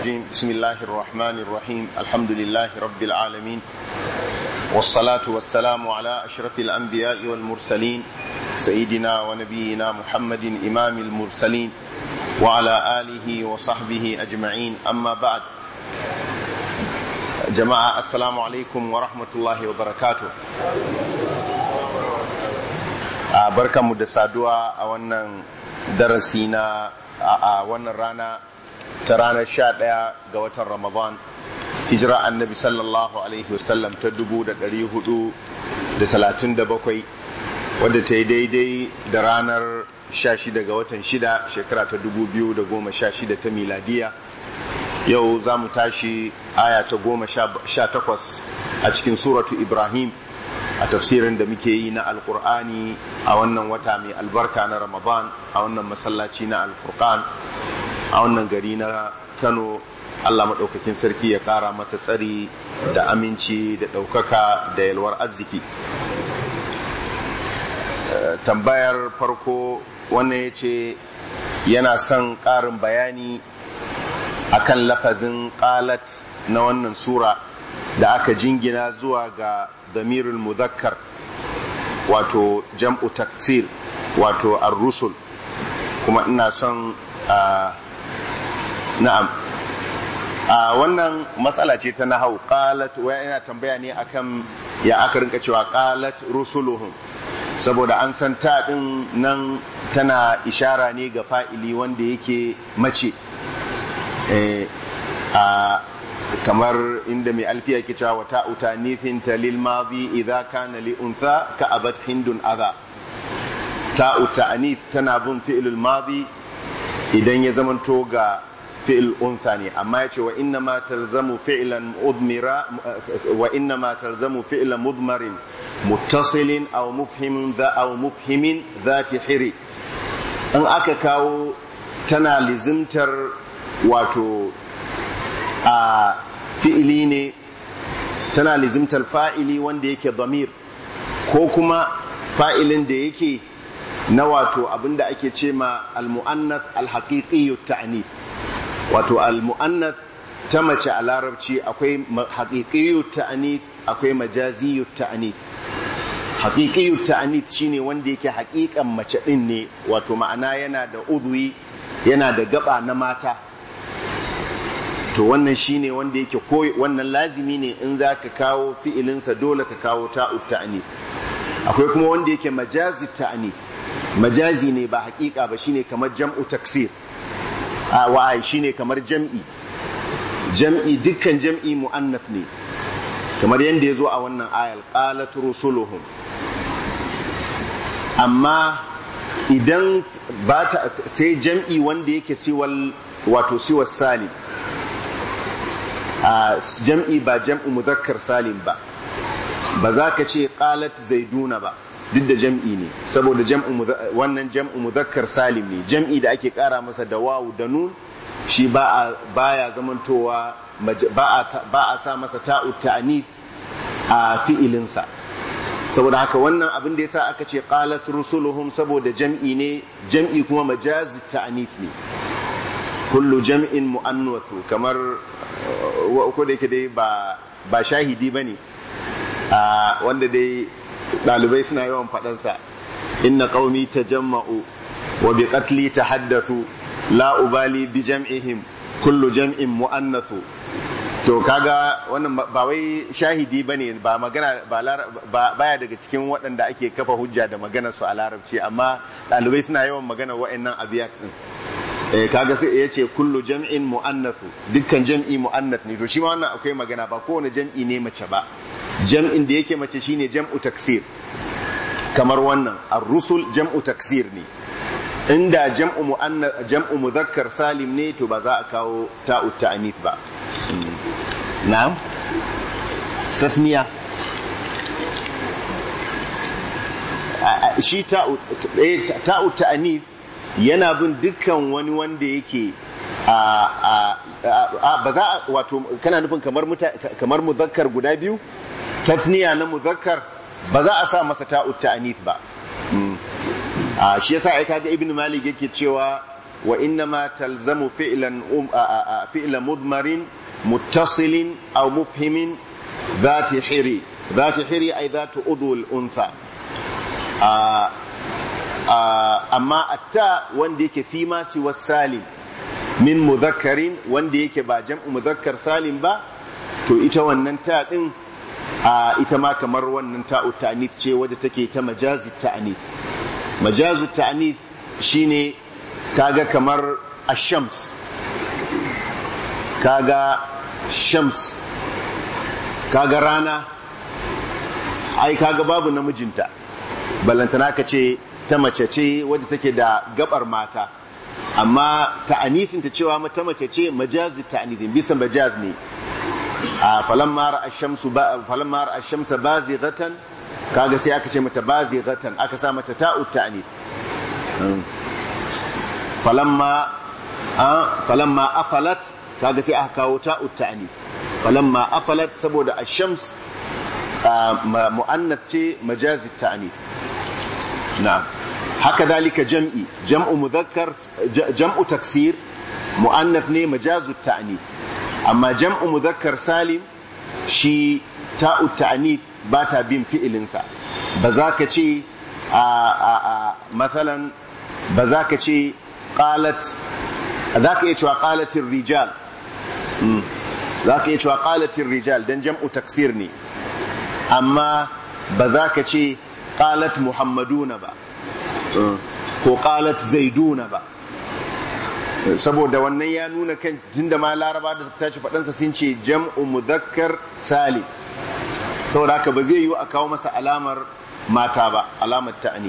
الرجيم بسم الله الرحمن الرحيم الحمد لله رب العالمين والصلاة والسلام على أشرف الأنبياء والمرسلين سيدنا ونبينا محمد إمام المرسلين وعلى آله وصحبه أجمعين أما بعد جماعة السلام عليكم ورحمة الله وبركاته بركة مدسادوا أولا درسينا أولا رانا ترانا شادية قوة رمضان هجرة النبي صلى الله عليه وسلم تدبو دا دريه دا 37 wadda ta yi daidai da ranar 16 ga watan 6 shekara ta 2016 ta miladiya. Yau za mu tashi aya ta 18 a cikin suratu Ibrahim a tafsirin da muke yi na Alƙur'ani a wannan wata mai albarka na Ramadan a wannan masallaci na Al-Furqan a wannan gari na Kano. Allah maɗaukakin sarki ya ƙara masa tsari da aminci da ɗaukaka da yalwar arziki. Tambayar farko wannan ya ce yana son ƙarin bayani akan lafazin qalat na wannan sura da aka jingina zuwa ga damirul muzakkar wato jam'u taksir wato ar-rusul, kuma ina son na'am wannan matsala ce ta nahau. Qalat wa yana tambaya ne akan ya aka rinka cewa qalat rusuluhum, saboda an san ta din nan tana ishara ne ga fa'ili wanda yake mace, kamar inda mai alfiya ke cewa wata utanithin talil madi idza kana li untha ka abat hindun adha. Ta utanith tana bin fi'ilul madi idan ya zamanto ga fi'il untha ne, amma yace wa inna ma talzamu fi'lan udmira wa inna ma talzamu fi'lan mudmarin muttasilin aw mufhimin dhati hiri. in aka kawo tana lizimtar wato a fi'ili ne, tana lizimtar fa'ili wanda yake dhamir ko kuma fa'ilin da yake na wato abinda ake ce ma al-mu'annath al-haqiqiyyu at-ta'nith. Wato al-mu'annath ta mace a larabci akwai haqiqiyyu ta'nith akwai majaziyyu ta'nith. Haqiqiyyu ta'nith shine wanda yake haqiqan mace din ne, wato ma'ana yana da udwi, yana da gaba na mata. To wannan shine wanda yake wannan lazimi ne in zaka kawo fi'ilin sa dole ka kawo ta'ut ta'nith. Akwai kuma wanda yake majazi ta'nith, majazi ne ba haqiqa ba, shine kamar jam'u taksir. Wa'ai shine kamar jam'i, dukkan jam'i mu'annath ne, kamar yadda ya zo a wannan ayal qalat rusuluhum. Amma idan ba ta sai jam'i wanda yake siwal salim, jam'i ba jam'u mudhakkar salim ba za ka ce qalat zaiduna ba, duk da jam'i ne, saboda wannan jam'u mudhakkar salim ne. Jam'i da ake kara masa da wawu da nun shi baya zamantowa, ba a sa masa ta'ut ta'nith a fi'ilinsa. Saboda haka wannan abin da yasa aka ce qalat rusuluhum, saboda jam'i ne, jam'i kuma majazi ta'nith ne. kullu jam'in mu'annath, kamar ko da yake dai ba shahidi bane, wanda dai ɗalibai suna yawan faɗansa, inna qaumi tajamma'u wa bi qatli tahaddathu la ubali bi jam'ihim kullu jam'in mu'annathu. To kaga wannan ba wai shahidi bane, ba magana baya daga cikin waɗanda ake kafa hujja da maganar su a larabci, amma ɗalibai suna yawan magana wa'annan abiyat din. Kaga sai yace kullu jam'in mu'annathu, dukkan jam'i mu'annath ne. To shi ma wannan akwai magana, ba kowane jam'i ne mace ba. Jam'in da yake mace shine jam'u taksir, kamar wannan ar-rusul jam'u taksir ne. Inda jam'u mudhakkar salim ne to ba za a kawo ta'ut ta'nith ba. Na'am, tasniya shi ta'ut ta'nith yana bin dukkan wani wanda yake ba za a, wato kana nufin kamar muzakkar guda biyu, tasniya na muzakkar ba za a sa masa ta'ut ta'nith ba. Shi yasa ai kaga Ibn Malik yake cewa وإنما تلزم فعل مضمر متصل أو مفهم ذات حري أي ذات عضو الأنثى. أما التاء ونديك فيما سوى السالم من مذكر ونديك با جمع مذكر سالم با to ita wannan ta din ita ma kamar wannan ta'u ta'nith ce wadda take ta majazi ta'nith. Majazu ta'nith shine kaga kamar ash-shams, kaga shams, kaga rana, ai kaga babu namijinta, ballantana ka ce ta mace ce wadda take da gabar mata, amma ta'anifin ta cewa mata mace ce majazi ta'nithin bisa majaz ne. falamma ra'a ash-shamsa bazighatan kaga sai aka ce mata bazighatan, aka sa mata ta'u ta'nith. falamma afalat kaga sai aka kawo ta'u ta'nith. falamma afalat saboda ash-shams mu'annath ce majazi ta'nith. na'am, haka dalika jam'u taksir mu'annath ne majazu ta'nith, amma jam'u mudhakkar salim shi ta'u ta'nith ba ta bin fi'ilinsa. ba za ka ce mathalan ba za ka ce qalat, za ka iya cewa qalatir rijal, za ka iya cewa qalatir rijal dan jam'u taksir ne, amma ba za ka ce qalat muhammaduna ba ko qalat zaiduna ba, saboda wannan ya nuna kan tunda ma laraba da suka tashi faɗansa sun ce jam'u mudhakkar salim, saboda haka ba zai yi a kawo masa alamar mata ba, alamar ta'ani.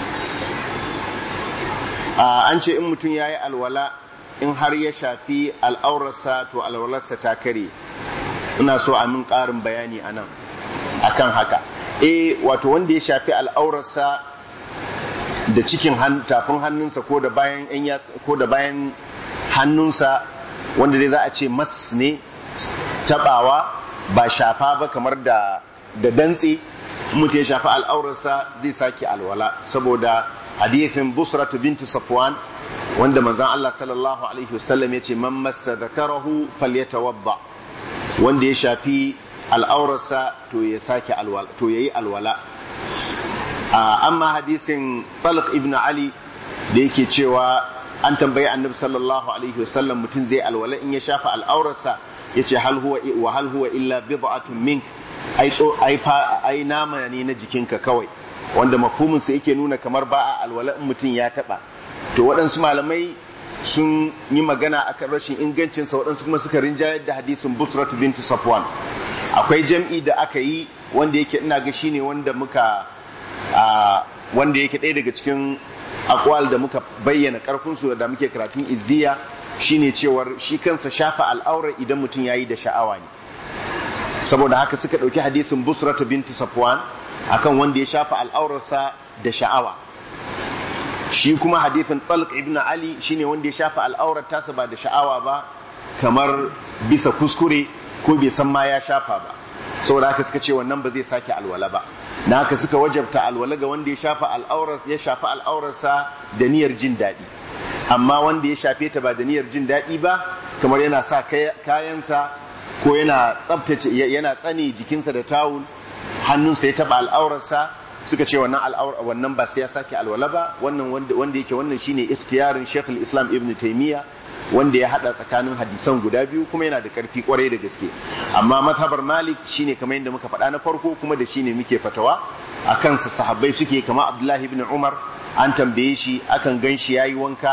An ce in mutum ya yi alwala in har ya shafi al'aurarsa to alwalarsa ta kare. Ina so a min ƙarin bayani a nan akan haka. Wato wanda ya shafi al'aurarsa da cikin tafin hannunsa ko da bayan hannunsa, wanda dai za a ce mas ne, tabawa ba shafa ba kamar da dantse, mutum ya shafi al'aurarsa zai sake alwala, saboda hadithin Busratu bintu Safwan wanda manzon Allah sallallahu alaihi wasallam ya ce man massa dhakarahu falyatawadda, wanda ya shafi al'aurarsa to ya sake alwala, to yayi alwala. Amma hadisin Talq ibn Ali da yake cewa an tambayi annabi sallallahu alaihi wasallam mutum zai alwala in ya shafa al'aurarsa, yace hal huwa illa bid'atun mink, ai nama ne na jikinka kawai, wanda mafhumin sa yake nuna kamar ba a alwala in mutum ya taba. To waɗansu malamai sun yi magana akan rashin ingancin sa, waɗansu kuma suka rinjayar da hadisin Busrat binti Safwan. Akwai jam'i da aka yi wanda yake ina ga shine wanda yake ɗaya daga cikin akwal da muka bayyana ƙarfinsu da muke karatun izziya, shine cewar shi kansa shafa al'aurar idan mutum yayi da sha'awa ne. Saboda haka suka ɗauki hadisin Busrata bintu Safwan akan wanda ya shafa al'aurarsa da sha'awa. Shi kuma hadisin Talq ibn Ali shine wanda ya shafa al'aurar tasa ba da sha'awa ba, kamar bisa kuskure ko bai san ma ya shafa ba. Saboda haka suka ce wannan ba zai sake alwala ba. Na haka suka wajabta alwala ga wanda ya shafa al'aurarsa da niyyar jin daɗi, amma wanda ya shafe ta ba da niyyar jin daɗi ba, kamar yana sa kayansa ko yana tsabtace, yana tsane jikinsa da tawul, hannunsa ya taɓa al'aurarsa, suka ce wannan ba sai ya sake alwala ba. Wannan shine ikhtiyarin Sheikh al-Islam Ibn Taymiyyah, wanda ya hada tsakanin hadisan guda biyu, kuma yana da karfi kwarai da gaske. Amma mazhabar Malik shine kamar yadda muka faɗa na farko, kuma da shine muke fatawa akan sa sahabbai suke, kamar Abdullah ibn Umar an tambaye shi akan ganshi yayi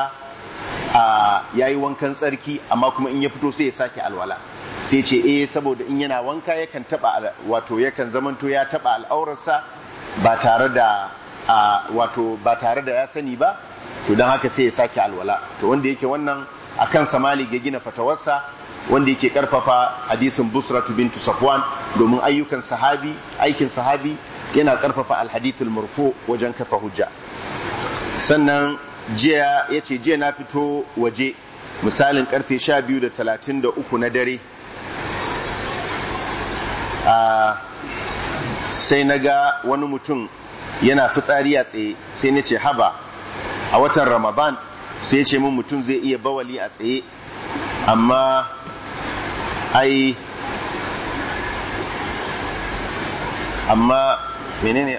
wankan tsarki, amma kuma in ya fito sai ya sake alwala, sai ce saboda in yana wanka yakan taba, wato yakan zamanto ya taba al'aurarsa ba tare da ya sani ba, to dan haka sai ya sake alwala. To wanda yake wannan akan sa Malik ya gina fatawarsa, wanda yake karfafa hadisin Busratu bintu Safwan, domin aikin sahabi yana karfafa alhadithul marfu wajen kafa hujja. Sannan jiya na fito waje misalin karfe 12:33 na dare, sai naga wani mutum yana fitsari a tsaye, sai nace haba, a watan Ramadan sai ya ce mun mutum zai iya bawali a tsaye amma menene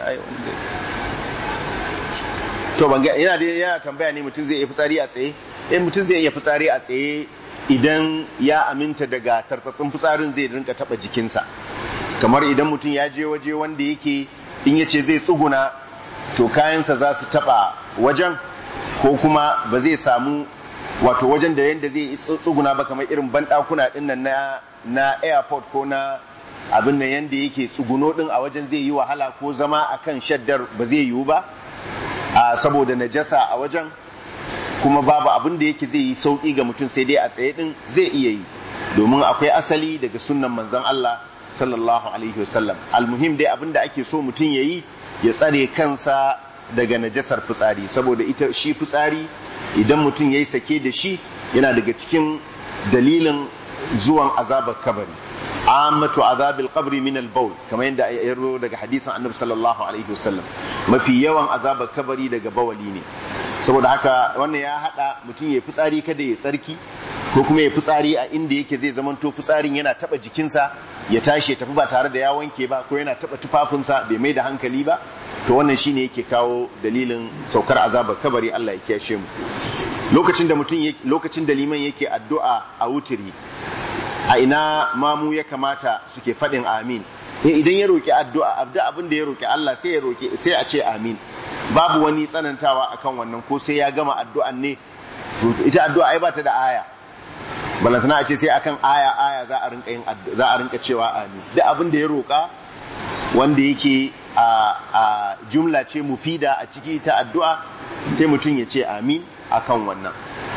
to ban ga yana tambaya ne mutum zai iya fitsari a tsaye mutum zai iya fitsari a tsaye idan ya aminta daga tartsatsin fitsarin zai rinka taba jikinsa, kamar idan mutum ya je waje wanda yake in yace zai tsuguna to kayansa za su taba wajen, ko kuma ba zai samu wato wajen da yanda zai tsuguna ba, kamar irin bandakuna dinnan na airport ko na abin nan yanda yake tsuguno din a wajen zai yi wahala, ko zama akan shaddar ba zai yiwu ba saboda najasa a wajen, kuma babu abin da yake zai yi sauki ga mutum sai dai a tsaye din zai iya yi, domin akwai asali daga sunnan manzon Allah sallallahu alaihi wasallam. Almuhim dai abin da ake so mutum yayi ya tsare kansa daga najasar fitsari, saboda ita shi fitsari idan mutum yayi sake da shi yana daga cikin dalilin zuwan azabar kabari. Ammatu azabil qabri min al-bawl, kamar yadda ya yaro daga hadisin Annabi sallallahu alaihi wasallam, mafi yawan azabar kabari daga bawali ne. Saboda haka wannan ya hada mutum ya fitsari kada ya tsarki, ko kuma ya fitsari a inda yake zai zamanto fitsarin yana taba jikinsa ya tashi ya tafi ba tare da ya wanke ba, ko yana taba tufafinsa bai mai da hankali ba, to wannan shine yake kawo dalilin saukar azabar kabari. Allah ya kiyashe mu. Lokacin da liman yake addu'a a wutiri, a ina mamu ya kamata suke faɗin amin? Idan ya roki addu'a abin da ya roki Allah sai a ce amin, babu wani tsanantawa akan wannan, ko sai ya gama addu'an ne. Ita addu'a ai ba ta da aya, balantana a ce sai akan aya za a rinka cewa amin. Duk abin da ya roka wanda yake a jumla ce mufida a ciki ta addu'a, sai mutum ya ce amin akan wannan.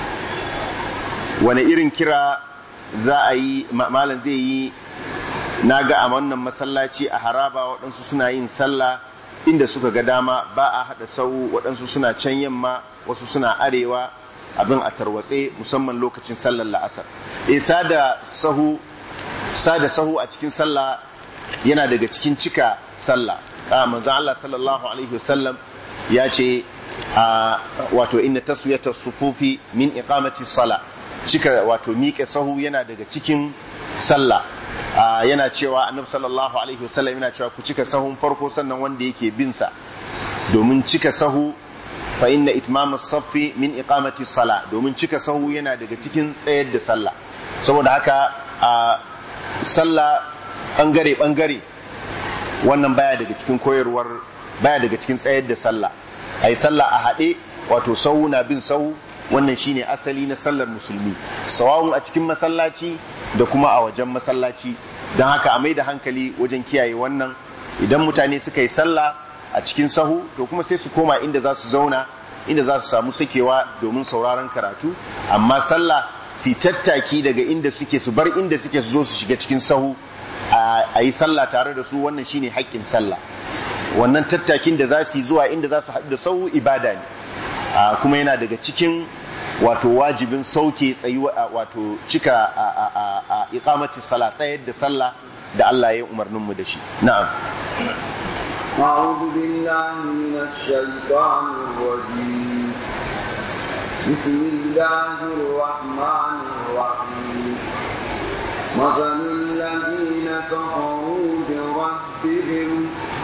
Wane irin kira za a yi malam zai yi? Na ga a wannan masallaci a haraba waɗansu suna yin sallah inda suka ga dama, ba a haɗa sau, waɗansu suna can yamma, wasu suna arewa, abin a tarwatse, musamman lokacin sallar la'asar. Sada sahu a cikin sallah yana daga cikin cika sallah. Manzon Allah sallallahu alaihi wasallam ya ce wato inna taswiyata sufufi min iqamati sala, cika wato miƙe sahu yana daga cikin sallah. Yana cewa annabi sallallahu alaihi wasallam yana cewa ku cika sahun farko sannan wanda yake bin sa, domin cika sahu fa inna itmam as-saffi min iqamati sala, domin cika sahu yana daga cikin tsayar da sallah. Saboda haka sallah bangare wannan baya daga cikin koyarwar, baya daga cikin tsayar da sallah. Ai sallah a haɗe, wato sahu na bin sahu, wannan shine asali na sallar musulmi, sawa'un a cikin masallaci da kuma a wajen masallaci. Don haka a mai da hankali wajen kiyaye wannan. Idan mutane suka yi sallah a cikin sahu, to kuma sai su koma inda za su zauna, inda za su samu sakewa domin sauraron karatu. Amma sallah su tattaki daga inda suke, su bar inda suke, su zo su shiga cikin sahu a yi sallah tare da su, wannan shine haƙƙin sallah. Wannan tattakin da za su yi zuwa inda za su haɗu da sahu ibada ne, kuma yana daga cikin wato wajibin sauke tsayuwa, wato cika iqamati sala, tsayar da sallah da Allah ya umarnin mu da shi. Na'am. A'udhu billahi minash shaitanir rajim. Bismillahir rahmanir rahim. Mathalul ladina kafaru bi rabbihim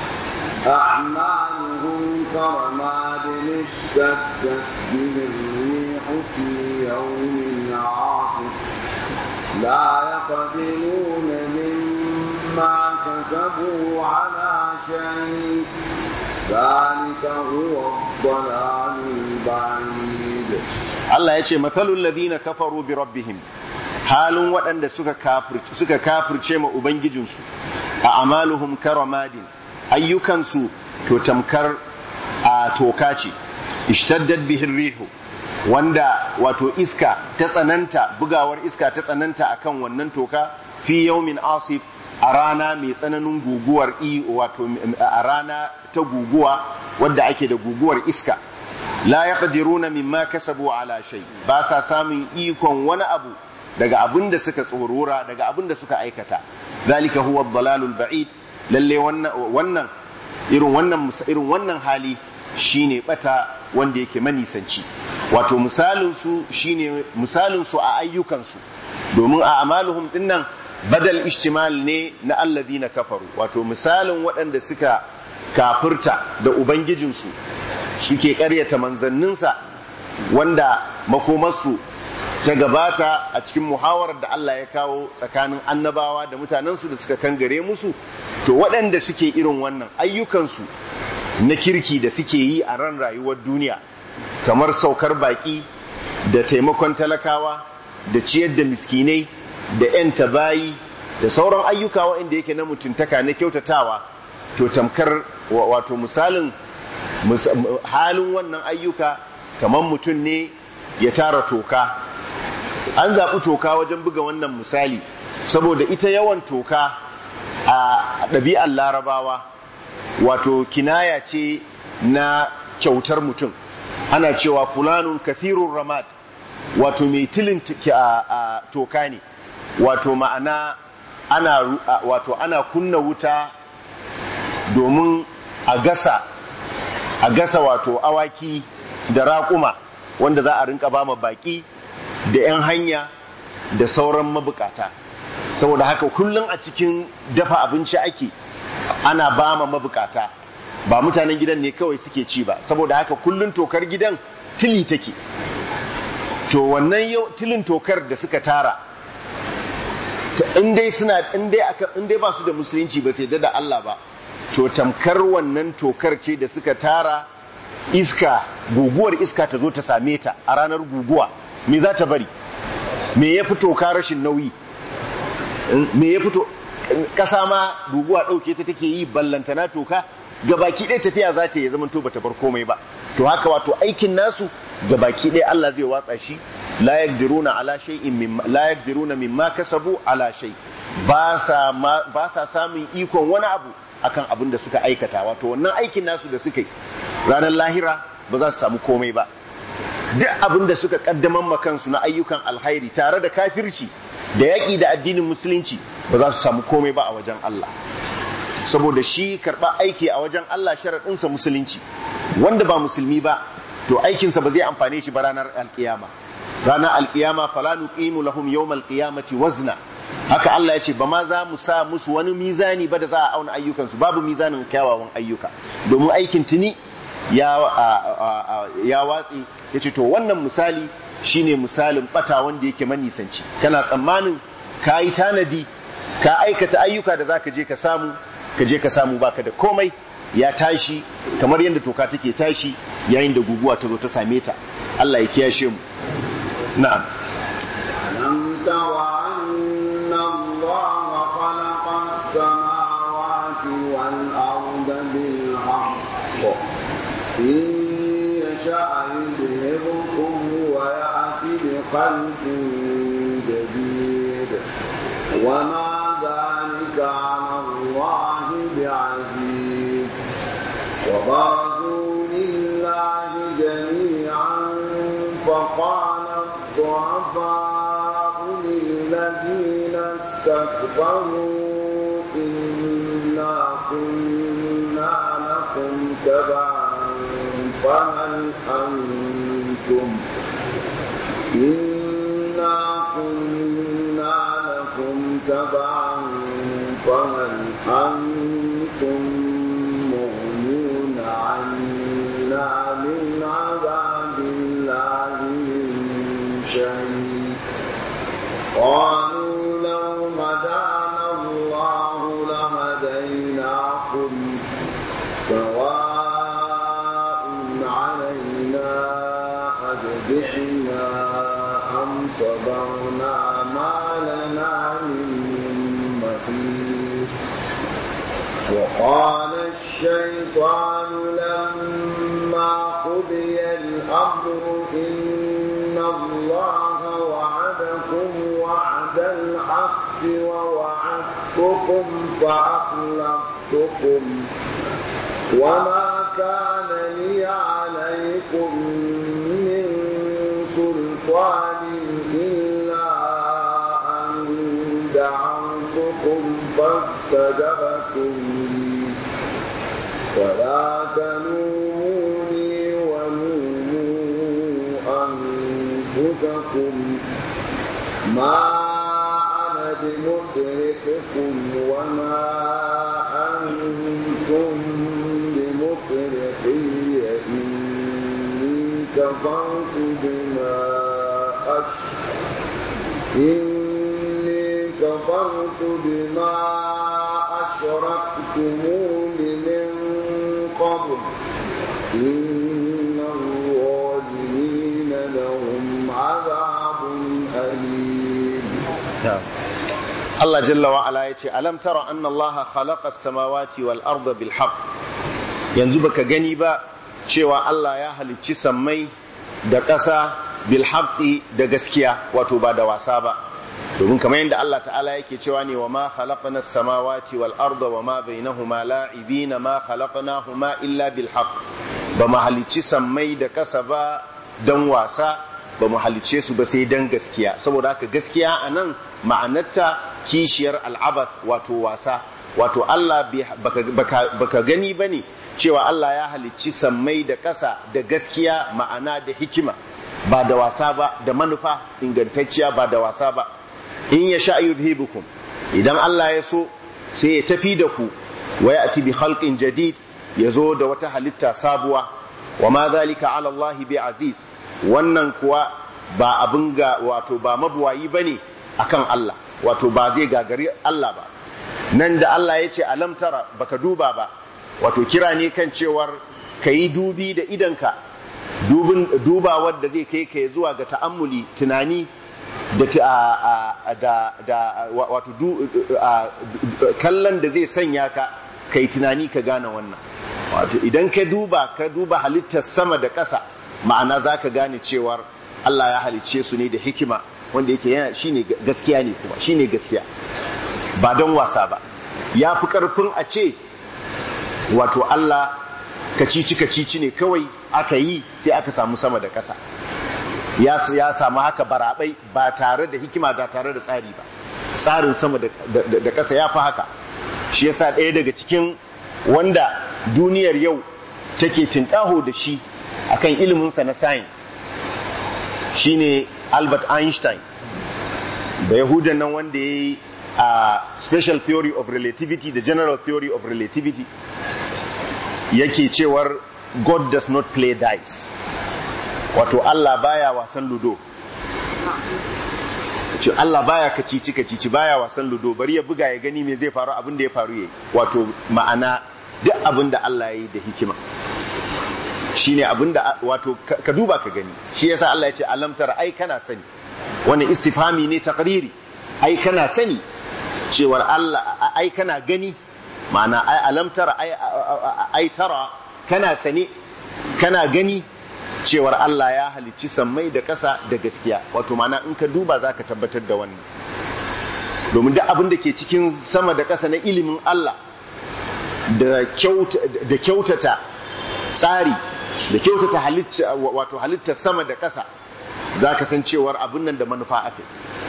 أعمالهم كرماد اشتدت به الريح في يوم عاصف لا يقدرون مما كسبوا على شيء ذلك هو الضلال البعيد. الله يقول مثل الذين كفروا بربهم halin waɗanda suka kafirce ma ubangijinsu a amaluhum karamadin, ayyukansu to tamkar a toka ce, ishtaddat bihin rihu, wanda wato iska ta tsananta, bugawar iska ta tsananta akan wannan toka, fi yawmin asif, a rana mai tsananin guguwar wato a rana ta guguwa wadda ake da guguwar iska. La yaqdiruna mimma kasabu ala shay, ba sa samun ikon wani abu daga abin da suka tsorora, daga abin da suka aikata. Zalika huwa ad-dalalul ba'id, lalle wannan irin wannan hali shine bata wanda yake manisanci. Wato misalinsu shine misalinsu a ayyukansu, domin a amaluhum dinnan badal ishtimal ne na alladhina kafaru, wato misalin waɗanda suka kafirta da ubangijinsu suke ƙaryata manzanninsa, wanda makomarsu ta gabata a cikin muhawarar da Allah ya kawo tsakanin annabawa da mutanensu da suka kangare musu. To waɗanda suke irin wannan ayyukansu na kirki da suke yi a ran rayuwar duniya, kamar saukar baƙi da taimakon talakawa da ciyar da miskinai da 'yan tabayi da sauran ayyuka waɗanda yake na mutuntaka na kyautatawa, to tamkar wato misalin halin wannan ayyuka kamar mutum ne ya tara toka. An zaɓi toka wajen buga wannan misali saboda ita yawan toka a ɗabi'ar larabawa wato kinaya ce na kyautar mutum. Ana cewa fulanun kafirun ramad, wato mai tilin toka ne, wato ma'ana ana kunna wuta domin a gasa wato awaki da raƙuma wanda za a rinka ba ma baƙi da 'yan hanya da sauran mabukata. Saboda haka kullum a cikin dafa abinci ake ana ba ma mabukata, ba mutanen gidan ne kawai suke ci ba. Saboda haka kullum tokar gidan tili take. To wannan tilin tokar da suka tara, in dai ba su da musulunci ba sai da Allah ba, to tamkar wannan tokar ce da suka tara, guguwar iska ta zo ta same ta a ranar guguwa, me za ta bari? Me ya fito ka rashin nauyi? Me ya fito kasa ma guguwa ɗauke ta take yi, ballantana toka gabaki ɗaya tafiya za ta yi, zaman to bata bar komai ba. To haka wato aikin nasu gabaki ɗaya Allah zai watsa shi, la yaqdiruna mimma kasabu ala shay, ba sa samun ikon wani abu akan abin da suka aikata. Wato wannan aikin nasu da suka yi ranar lahira ba za su samu komai ba. Duk abin da suka kaddaman makansu na ayyukan alhairi tare da kafirci da yaƙi da addinin musulunci ba za su samu komai ba a wajen Allah. Saboda shi karɓa aiki a wajen Allah sharaɗinsa musulunci. Wanda ba musulmi ba to aikinsa ba zai amfane shi ba ranar alƙiyama. Ranar alƙiyama fala nuqimu lahum yawmal qiyamati wazna. Haka Allah ya ce ba ma za mu sa musu wani mizani ba da za a auna ayyukansu, babu mizanin kyawawan ayyuka, domin aikin tuni ya watsi. Ya ce to wannan misali shine misalin bata wanda yake manisanci. Kana tsammanin ka yi tanadi, ka aikata ayyuka da za ka je ka samu baka da komai, ya tashi kamar yadda toka take tashi yayin da guguwa ta zo ta same ta. Allah ya kiyashe mu. Na'am. ألم تر أن الله خلق السماوات والأرض بالحق إن يشأ يذهبكم ويأتي بخلق جديد وما ذلك على الله بعزيز وبرزوا لله جميعا فقال الضعفاء للذين استكبروا إنا كنا لكم تبعا فهل أنتم مغنون عنا من عذاب الله من شيء قالوا لو هدانا الله لهديناكم سواء علينا أجزعنا أم صبرنا ما لنا من محيص وقال الشيطان لما قضي الأمر إن الله وعدكم وعد الحق ووعدتكم فأخلفتكم وما كان لي عليكم من سلطان إلا أن دعوتكم فاستجبتم لي فلا تلوموني ولوموا أنفسكم ما أنا بمصرخكم وما أنتم بمصرخي إني كفرت بما أشركتمون من قبل إن الظالمين لهم عذاب أليم. الله جل وعلا يقول ألم ترى أن الله خلق السماوات والأرض بالحق yanzu baka gani ba cewa Allah ya halicci sammai da ƙasa bil haqqi da gaskiya wato ba da wasa ba domin kamar yadda Allah ta'ala yake cewa ne wa ma khalaqna as-samawati wal arda wa ma bainahuma la'ibina ma khalaqnahuma illa bil haqq ba mu halicci sammai da ƙasa ba dan wasa ba mu halicce su ba sai dan gaskiya saboda haka gaskiya anan ma'anarta kishiyar al'abath wato wasa wato Allah baka gani bane cewa Allah ya halicci sammai da ƙasa da gaskiya ma'ana da hikima ba da wasa ba da manufa ingantacciya ba da wasa ba in ya sha yuzhibukum idan Allah ya so sai ya tafi da ku wa ya'ti bi khalqin jadid yazo da wata halitta sabuwa wa ma zalika ala Allah bi aziz wannan kuwa ba abin ga wato ba mabuwayi bane akan Allah wato ba zai gagari Allah ba nan da Allah ya ce alam tara baka duba ba wato kira ne kan cewar kayi dubi da idanka dubawar da zai kai ka zuwa ga ta'ammuli tunani da wato kallon da zai sanya ka kai tunani ka gane wannan wato idan ka duba halittar sama da ƙasa ma'ana zaka gane cewar Allah ya halicce su ne da hikima wanda yake shine gaskiya ne kuma shine gaskiya ba don wasa ba ya fi ƙarfin a ce wato Allah kacici ne kawai aka yi sai aka samu sama da ƙasa ya samu haka barabai ba tare da hikima da tare da tsari ba tsarin sama da ƙasa ya fi haka shi yasa ɗaya daga cikin wanda duniyar yau take tinƙaho da shi akan iliminsa na science shine Albert Einstein da Yahudan nan wanda ya yi a special theory of relativity da general theory of relativity yake cewar God does not play dice wato Allah baya wasan ludo Allah baya kacici baya wasan ludo bari ya buga ya gani me zai faru abin da ya faru yayi wato ma'ana duk abin da Allah yayi da hikima shine abin da wato ka duba ka gani shi yasa Allah ya ce alam tara ai kana sani wannan istifhami ne taqriri ai kana sani cewar Allah ai kana gani ma'ana ai alam tara ai tara kana sani kana gani cewar Allah ya halicci sammai da ƙasa da gaskiya wato ma'ana in ka duba zaka tabbatar da wannan domin duk abin da ke cikin sama da ƙasa na ilimin Allah da kyautata tsari da kyautata halitta wato halittar sama da ƙasa zaka san cewar abin nan da manufa ake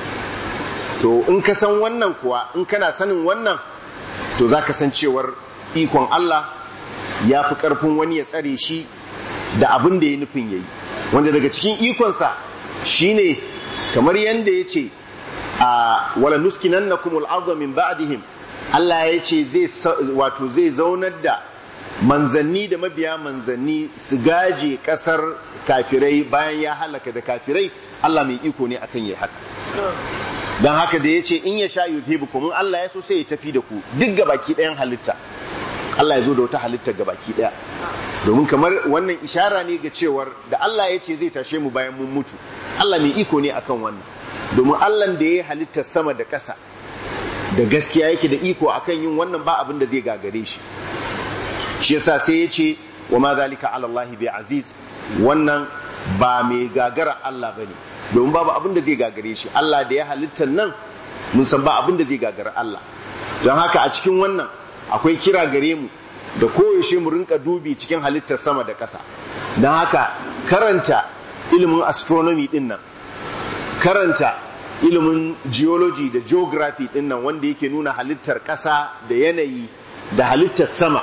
to in ka san wannan kuwa in kana sanin wannan to zaka san cewar ikon Allah ya fi ƙarfin wani ya tsare shi da abin da ya nufin yayi wanda daga cikin ikonsa shine kamar yanda yace a wala nuskinannakumul arda min ba'dihim Allah yace zai zaunar da manzanni da mabiya manzanni su gaje kasar kafirai bayan ya halaka da kafirai Allah mai iko ne akan yayi haka dan haka da yace in ya sha yuzhibukum Allah ya so sai ya tafi da ku duk gabaki ɗayan halitta Allah ya zo da wata halitta gabaki ɗaya domin kamar wannan ishara ne ga cewar da Allah ya ce zai tashe mu bayan mun mutu Allah mai iko ne akan wannan domin Allah da ya halitta sama da ƙasa da gaskiya yake da iko akan yin wannan ba abin da zai gagare shi shi yasa sai ya ce wa ma zalika ala Allah bi aziz wannan ba mai gagara Allah bane domin babu abin da zai gagare shi Allah da ya halitta nan mun san ba abin da zai gagara Allah don haka a cikin wannan akwai kira gare mu da koyaushe mu rinka dubi cikin halittar sama da ƙasa don haka karanta ilimin astronomy din nan karanta ilimin geology da geography din nan wanda yake nuna halittar ƙasa da yanayi da halittar sama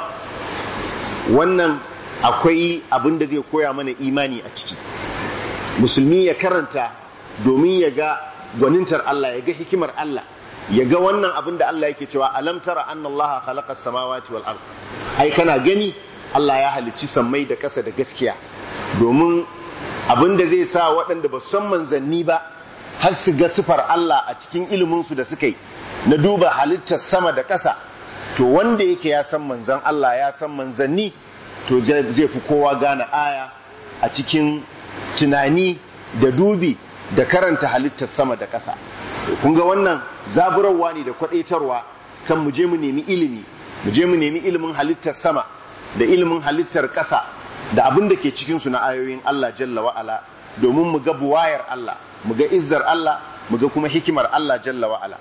wannan akwai abin da zai koya mana imani a ciki musulmi ya karanta domin ya ga gwanintar Allah, ya ga hikimar Allah, ya ga wannan abin da Allah yake cewa alam tara anna Allah khalaqa as-samawati wal ard. Ai kana gani Allah ya halicci sammai da ƙasa da gaskiya, domin abin da zai sa waɗanda ba su san manzanni ba har su ga sifar Allah a cikin iliminsu da suka yi na duba halittar sama da ƙasa, to wanda yake ya san manzan Allah ya san manzanni, to zai fi kowa gane aya a cikin tunani da dubi da karanta halittar sama da ƙasa. Kun ga wannan zaburarwa ne da kwadaitarwa kan mu je mu nemi ilimi, mu je mu nemi ilimin halittar sama da ilimin halittar ƙasa da abin da ke cikinsu na ayoyin Allah jalla wa'ala, domin mu ga buwayar Allah, mu ga izzar Allah, mu ga kuma hikimar Allah jalla wa'ala.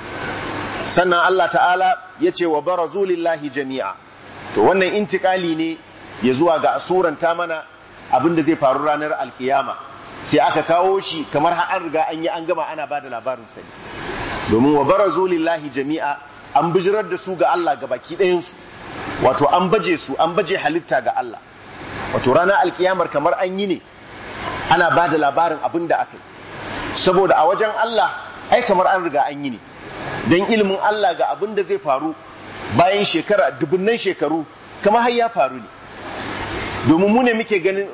Sannan Allah ta'ala ya ce wa barazu lillahi jami'a. To wannan intikali ne ya zuwa ga asuranta mana abin da zai faru ranar alkiyama, sai aka kawo shi kamar har riga an yi an gama ana ba da labarin sani. Domin wa barazu lillahi jami'a, an bijirar da su ga Allah ga baki ɗayansu, wato an baje halitta ga Allah. Wato ranar alkiyamar kamar an yi ne ana ba da labarin abin da aka yi, saboda a wajen Allah ai kamar an riga an yi ne, don ilimin Allah ga abin da zai faru bayan dubunnan shekaru kamar har ya faru ne. Domin mu ne muke ganin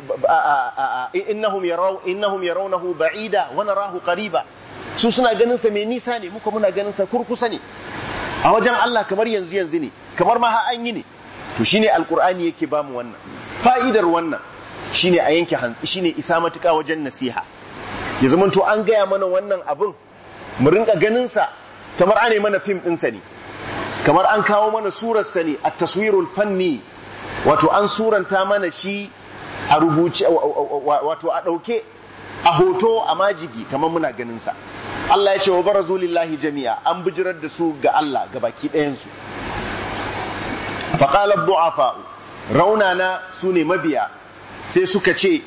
innahum yarawnahu ba'ida wa narahu qariba, su suna ganin sa mai nisa ne, muka muna ganin sa kurkusa ne. A wajen Allah kamar yanzu ne, kamar ma har an yi ne. To shine alqur'ani yake ba mu wannan fa'idar, wannan shine a yanke shine isa matuƙa wajen nasiha, ya zamanto an gaya mana wannan abin mu rinka ganin sa kamar ane mana fim din sa ne, kamar an kawo mana surar sa ne, at-taswirul fanni, wato an suranta mana shi a rubuce, wato a dauke a hoto a majigi kamar muna ganin sa. Allah ya ce wa barazu lillahi jami'a, an bijirar da su ga Allah ga baki ɗayan su. Faqala ad-du'afa, raunana sune mabiya, sai suka ce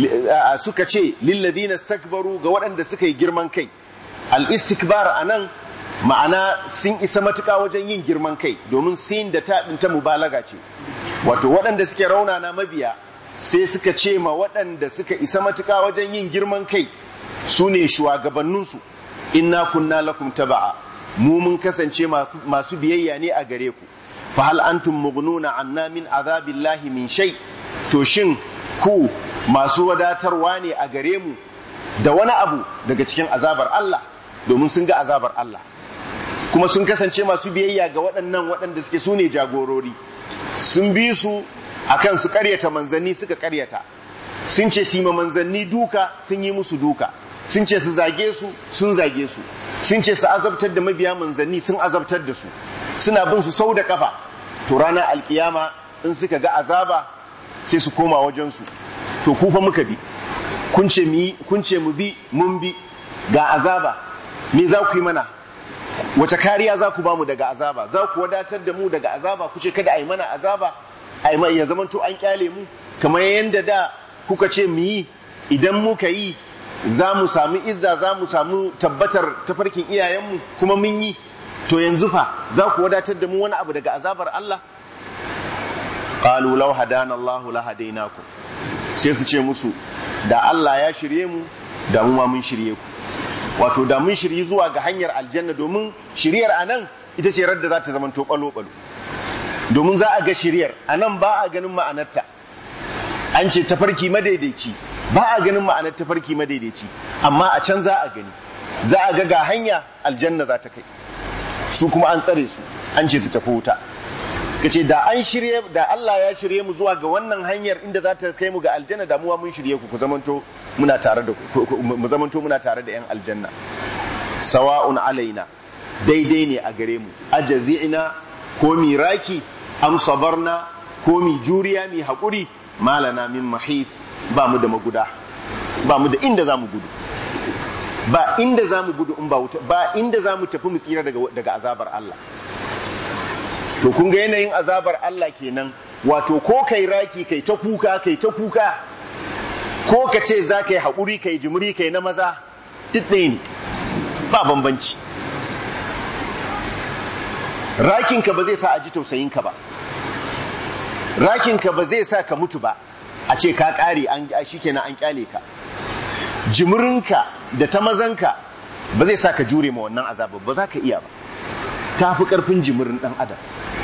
lilladhina istakbaru, ga waɗanda suka yi girman kai. Al-istikbar anan ma'ana sun isa matuƙa wajen yin girman kai, domin sin da ta ta mubalaga ce. Wato waɗanda suke raunana mabiya sai suka ce ma waɗanda suka isa matuƙa wajen yin girman kai sune shugabanninsu, inna kunna lakum taba'a, mu mun kasance masu biyayya ne a gare ku. Fa hal antum mughnuna anna min azabillahi min shay, to shin ku masu wadatarwa ne a gare mu da wani abu daga cikin azabar Allah, domin sun ga azabar Allah, kuma sun kasance masu biyayya ga waɗanda suke sune jagorori, sun bi su akan su ƙaryata manzanni suka ƙaryata, sun ce su ma manzanni duka sun yi musu duka, sun ce su zage su sun zage su, sun ce su azabtar da mabiya manzanni sun azabtar da su, suna bin su sau da kafa. To ranar alkiyama in suka ga azaba sai su koma wajensu, to ku fa muka bi, kun ce mu bi mun bi, ga azaba, me za ku yi mana, wace kariya za ku ba mu daga azaba, za ku wadatar da mu daga azaba, ku ce kada a yi mana azaba, ya zamanto an kyale mu kamar yadda da kuka ce mu yi, idan muka yi za mu sami izza, za mu samu tabbatar tafarkin iyayenmu kuma mun yi, to yanzu fa za ku wadatar da mu wani abu daga azabar Allah? Qalu law hadana Allah la hadainakum, sai su ce musu da Allah ya shirye mu da mu ma mun shirye ku, wato da mun shirye zuwa ga hanyar aljanna, domin shiryar anan ita ce radda za ta zama to balo domin za a ga shiryar anan ba a ganin ma'anarta, an ce tafarki madaidaici, ba a ganin ma'anar tafarki madaidaici, amma a can za a gani, za a ga hanya aljanna za ta kai, su kuma an tsare su an ce su tafi wuta. Kace da Allah ya shirye mu zuwa ga wannan hanyar inda za ta kai mu ga aljanna, da muwa mun shirye ku zamanto muna tare da mu zamanto muna tare da yan aljanna. Sawa'un alaina, daidai ne a gare mu, ajazi'ina ko miraki, am sabarna ko mi juriya mi hakuri, malana min mahis, ba mu da maguda, ba mu da inda za mu gudu, ba inda za mu gudu in ba wuta, ba inda za mu tafi mu tsira daga azabar Allah. To kun ga yanayin azabar Allah kenan, wato ko kai raki kai ta kuka ko ka ce za ka yi haƙuri kai jimuri kai na maza, duk ɗaya ne, ba bambanci. Rakinka ba zai sa a ji tausayinka ba, rakinka ba zai sa ka mutu ba, a ce ka ƙare shi kenan an ƙyale ka. Jimurinka da ta mazanka ba zai sa ka jure ma wannan azabar ba za ka iya ba, ta fi ƙarfin jimirin ɗan adam.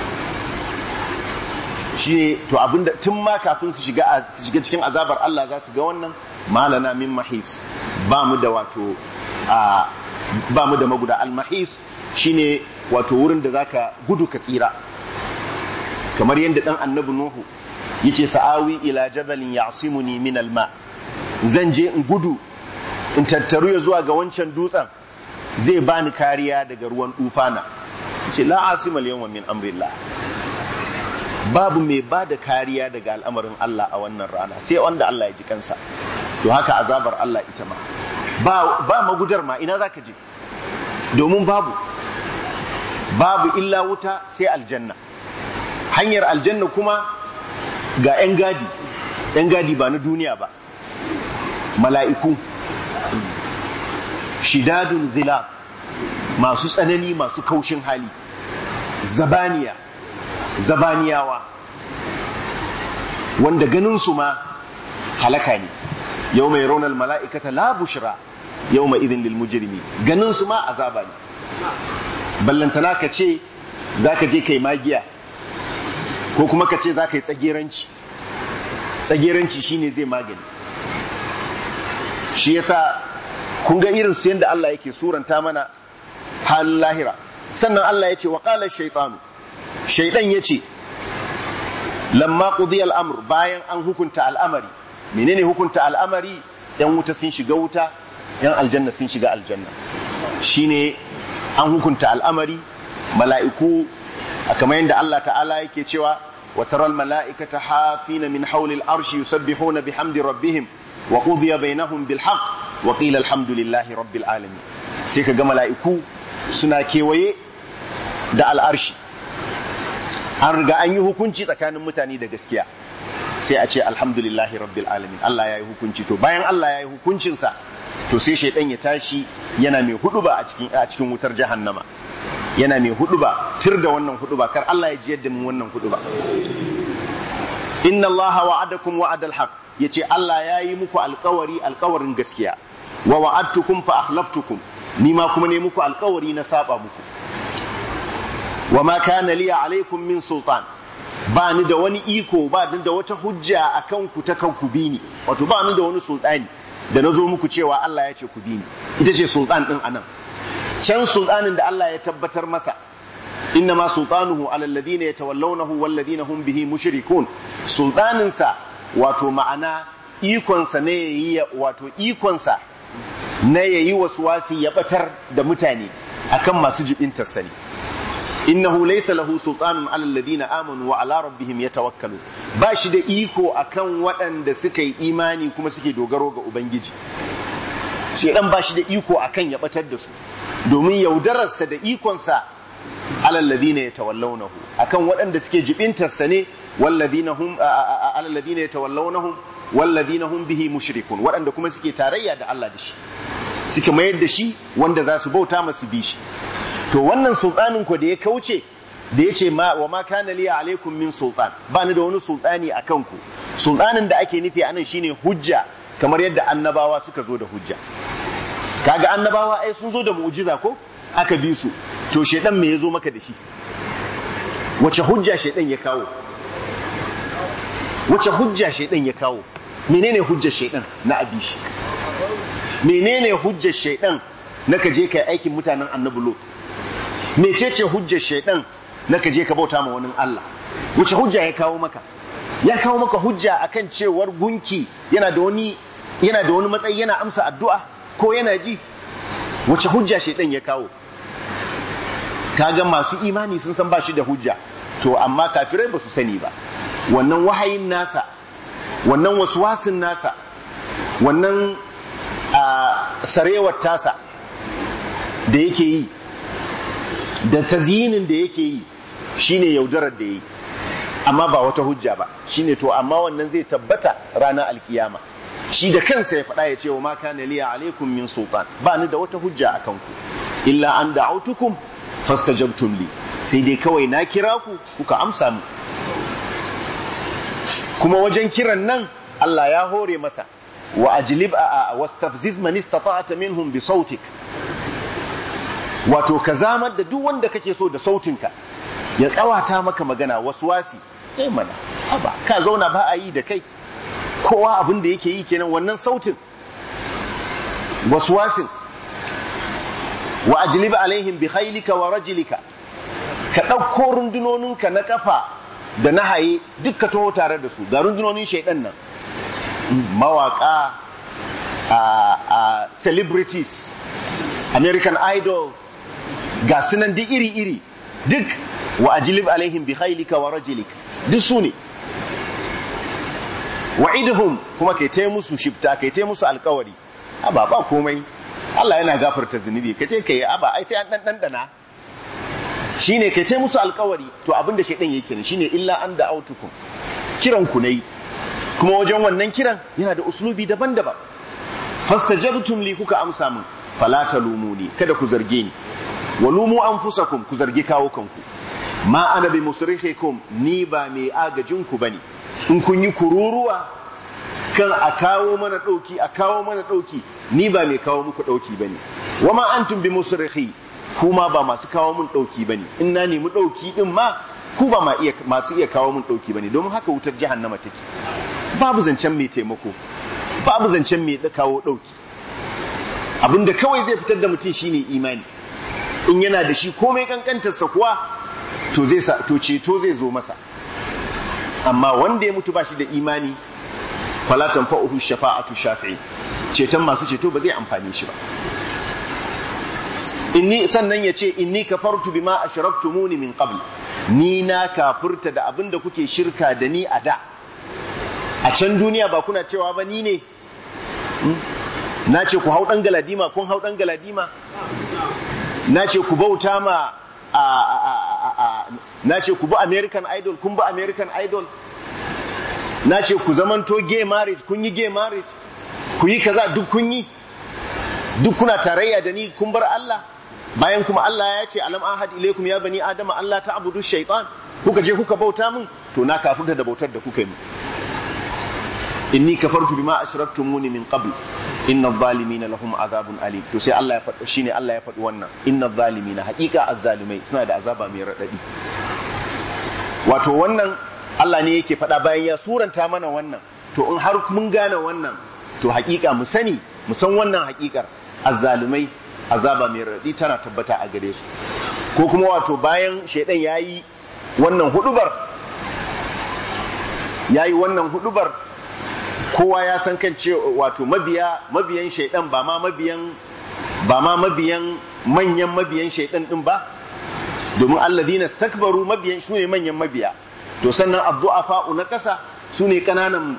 Shi ne to abinda tun ma kafin su shiga cikin azabar Allah za su ga wannan malana min mahis, ba mu da wato ba mu da maguda. Al-mahis shine wato wurin da zaka gudu ka tsira, kamar yadda dan annabi Nuhu yace sa'awi ila jabalin ya'simuni min al-ma, zan je in gudu in tattaru ya zuwa ga wancan dutsen zai bani kariya daga ruwan tufana. Yace la asima al-yawma min amrillah, babu mai ba da kariya daga al'amarin Allah a wannan rana sai wanda Allah ya ji kansa. To haka azabar Allah ita ma ba magudar ma ina zaka je, domin babu illa wuta sai aljanna. Hanyar aljanna kuma ga 'yan gadi ba na duniya ba, mala'iku shidadun zilab, masu tsanani masu kaushin hali, zabaniyawa wanda ganinsu ma halaka ne. yau mai raunar mala'ikata la bushra yau mai idin lilmujirmi, ganinsu ma azaba ne. Ballantana ka ce za ka je kai magiya ko kuma ka ce za ka yi tsageranci shine zai magani. Shi yasa kun ga irin su yadda Allah yake suranta mana halin lahira. Sannan Allah ya ce wa qala shaytanu, shaidan ya ce lamma qudiya al'amr, bayan an hukunta al'amari. Menene hukunta al'amari? yan wuta sun shiga wuta, yan aljanna sun shiga aljanna. Shine an hukunta al'amari. Mala'iku kamar yadda Allah ta'ala yake cewa wa taral mala'ikata hafina min hawli al'arshi yusabbihuna bihamdi rabbihim wa qudiya bainahum bil haqq wa qila alhamdulillahi rabbil alamin. Sai kaga mala'iku suna kewaye da al'arshi, an riga an yi hukunci tsakanin mutane da gaskiya, sai a ce alhamdulillahi rabbil alamin, Allah ya yi hukunci. To bayan Allah ya yi hukuncinsa, to sai shaidan ya tashi yana mai huduba a cikin wutar jahannama, yana mai huduba, tir da wannan huduba, kar Allah ya jiyar da mu wannan huduba. Inna Allah wa'adakum wa'adal haqq, yace Allah ya yi muku alƙawarin gaskiya, wa wa'adtukum fa akhlaftukum, ni ma kuma ne muku alƙawari na saba muku. Wa ma kana liya alaikum min sultan, ba ni da wani iko, ba ni da wata hujja akan ku ta kan ku bi ni, wato ba ni da wani sultani da nazo muku cewa Allah ya ce ku bi ni. Ita ce sultan din anan. Can sultanin da Allah ya tabbatar masa, inna ma sultanuhu ala alladhina yatawallawnahu wal ladina hum bihi mushrikun. Sultanin sa wato ma'ana ikon sa ne yayi, wato ikon sa na yayi waswasi ya batar da mutane akan masu jibintar sani. innahu laysa lahu sultanun ala alladhina amanu wa ala rabbihim yatawakkalun, ba shi da iko akan waɗanda suka yi imani kuma suke dogaro ga ubangiji. Shedan ba shi da iko akan ya batar da su, domin yaudararsa da ikonsa ala alladhina yatawallawnahu, akan waɗanda suke jibintarsa ne, walladhina hum ala alladhina yatawallawnahum walladhina hum bihi mushrikun, waɗanda kuma suke tarayya da Allah da shi, suke mayar da shi wanda za su bauta masu bi shi. To wannan sultanin ku da ya kauce, da ya ce wa ma kana liya alaikum min sultan, ba ni da wani sultani a kanku. Sultanin da ake nufi anan shine hujja, kamar yadda annabawa suka zo da hujja. Kaga annabawa ai sun zo da mu'jiza ko aka bi su, to shedan me ya zo maka da shi? Wace hujja shedan ya kawo? Wace hujja shedan ya kawo? Menene hujjar shedan na abi shi? Menene hujjar shedan na ka je kai aikin mutanen annabi Lot? Mecece hujjar shaidan na ka je ka bauta ma wani Allah? Wace hujja ya kawo maka? Ya kawo maka hujja akan cewar gunki yana da wani matsayi, yana amsa addu'a ko yana ji? Wace hujja shaidan ya kawo? Kaga masu imani sun san ba shi da hujja, to amma kafirai ba su sani ba. Wannan wahayin nasa, wannan waswasin nasa, wannan sarewar tasa da yake yi, da tazyinin da yake yi, shine yaudarar da yi, amma ba wata hujja ba. Shine to amma wannan zai tabbata ranar alkiyama. Shi da kansa ya faɗa ya ce wa ma kana liya alaikum min sultan, ba ni da wata hujja akan ku, illa an da'autukum fastajabtum li, sai dai kawai na kira ku kuka amsa mu. Kuma wajen kiran nan Allah ya hore masa wa ajlib wastafziz man istata'ta minhum bi sautik, wato ka zamar da duk wanda kake so da sautinka, ya kawata maka magana waswasi. Mana haba ka zauna ba a yi da kai, kowa abin da yake yi kenan, wannan sautin waswasin. wa ajlib alaihim bi khaylika wa rajlika, ka ɗauko rundunoninka na kafa da na haye duk ka taho tare da su. Ga rundunonin shaidan nan, mawaka, celebrities, American Idol, ga sunan duk iri-iri, duk wa ajlib alaihim bi khaylika wa rajlika, duk su ne. Wa'idhum, kuma kai tai musu shifta, kai tai musu alkawari. Aba ba komai, Allah yana gafarta zunubi, kace kai aba ai sai an dandana. Shine kai tai musu alkawari. To abinda shaidan yake ne shine illa an da'autukum, kiran ku nayi, kuma wajen wannan kiran yana da uslubi daban-daban. Fastajabtum li, kuka amsa min, fala talumuni, kada ku zarge ni, walumu anfusakum, ku zargi kawo kanku. Ma ana bi musrihikum, ni ba mai agajin ku bane. In kun yi kururuwa kan a kawo mana dauki, ni ba mai kawo muku dauki bane. Wama antum bi musrihi, kuma ba masu kawo mun dauki bane. In na nemi dauki din ma, ku ba masu iya kawo mun dauki bane. Domin haka wutar jahannama take, babu zancen mai taimako, babu zancen mai kawo dauki. Abinda kawai zai fitar da mutum shine imani. In yana da shi komai kankantarsa kuwa, to ceto zai zo masa. Amma wanda ya mutu ba shi da imani, fala tanfa'uhu shafa'atu shafi'i, ceton masu ceto ba zai amfane shi ba. Sannan ya ce inni kafartu bima ashraktumuni min qabl, ni na kafurta da abinda kuke shirka da ni a da. A can duniya ba kuna cewa ba ni ne? Na ce ku hau dan galadima, kun hau dan galadima? Na ce ku bauta ma na ce ku bi American Idol, kun bi American Idol? Na ce ku zamanto gay marriage, kun yi gay marriage? Ku yi kaza, duk kun yi? Duk kuna tarayya da ni, kun bar Allah? Bayan kuma Allah ya ce alam ahad ilaikum ya bani adama Allah ta'budu shaytan, kuka je kuka bauta min, to na kafurta da bautar da kuka yi min. Inni kafartu bima ashraktumuni min qabl inna adh-dhalimina lahum adhabun alim. To sai Allah ya faɗi, shine Allah ya faɗi wannan, inna adh-dhalimina, haqiqa az-zalimai suna da azaba mai radadi. Wato wannan Allah ne yake faɗa bayan ya suranta mana wannan. To in har mun gane wannan, to haqiqa mu san wannan haqiqar, az-zalimai azaba mai radadi tana tabbata a gare su. Ko kuma wato bayan shaydan yayi wannan hudubar, kowa ya san kan cewa wato mabiyan shaidan ba ma mabiyan manyan mabiyan shaidan din ba, domin alladhina istakbaru mabiyan su ne manyan mabiya. To sannan addu'afa na kasa su ne kananan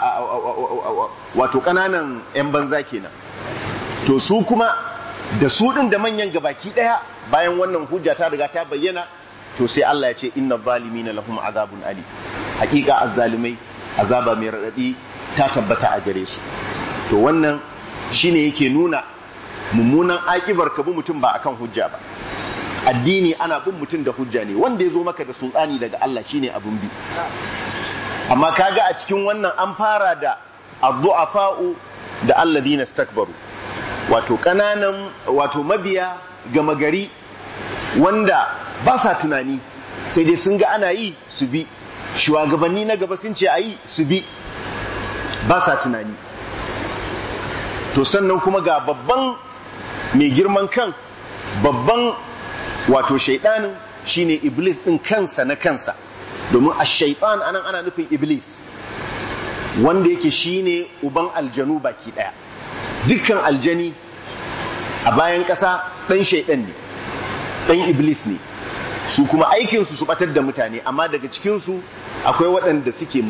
yan banza kenan. To su kuma da su din da manyan gabaki daya, bayan wannan hujja ta riga ta bayyana, to sai Allah ya ce inna zalimina lahum azabun ali, hakika azzalimai azaba mai radadi ta tabbata a gare su. To wannan shine yake nuna mummunan akibar ka bi mutum ba akan hujja ba. Addini ana bin mutum da hujja ne, wanda ya zo maka da sultani daga Allah shine abun bi. Amma kaga a cikin wannan an fara da addu'afa'u da alladhina istakbaru, wato kananan, wato mabiya gama gari wanda ba sa tunani, sai dai sun ga ana yi su bi, shugabanni na gaba sun ce a yi su bi, ba sa tunani. To sannan kuma ga babban mai girman kan, babban wato shaidanin shine iblis din kansa na kansa, domin ash-shaytan anan ana nufin iblis, wanda yake shine uban aljanu baki daya. Dukkan aljani a bayan kasa dan shaidan ne, dan iblis ne. Su kuma aikinsu su batar da mutane, amma daga cikinsu akwai waɗanda suke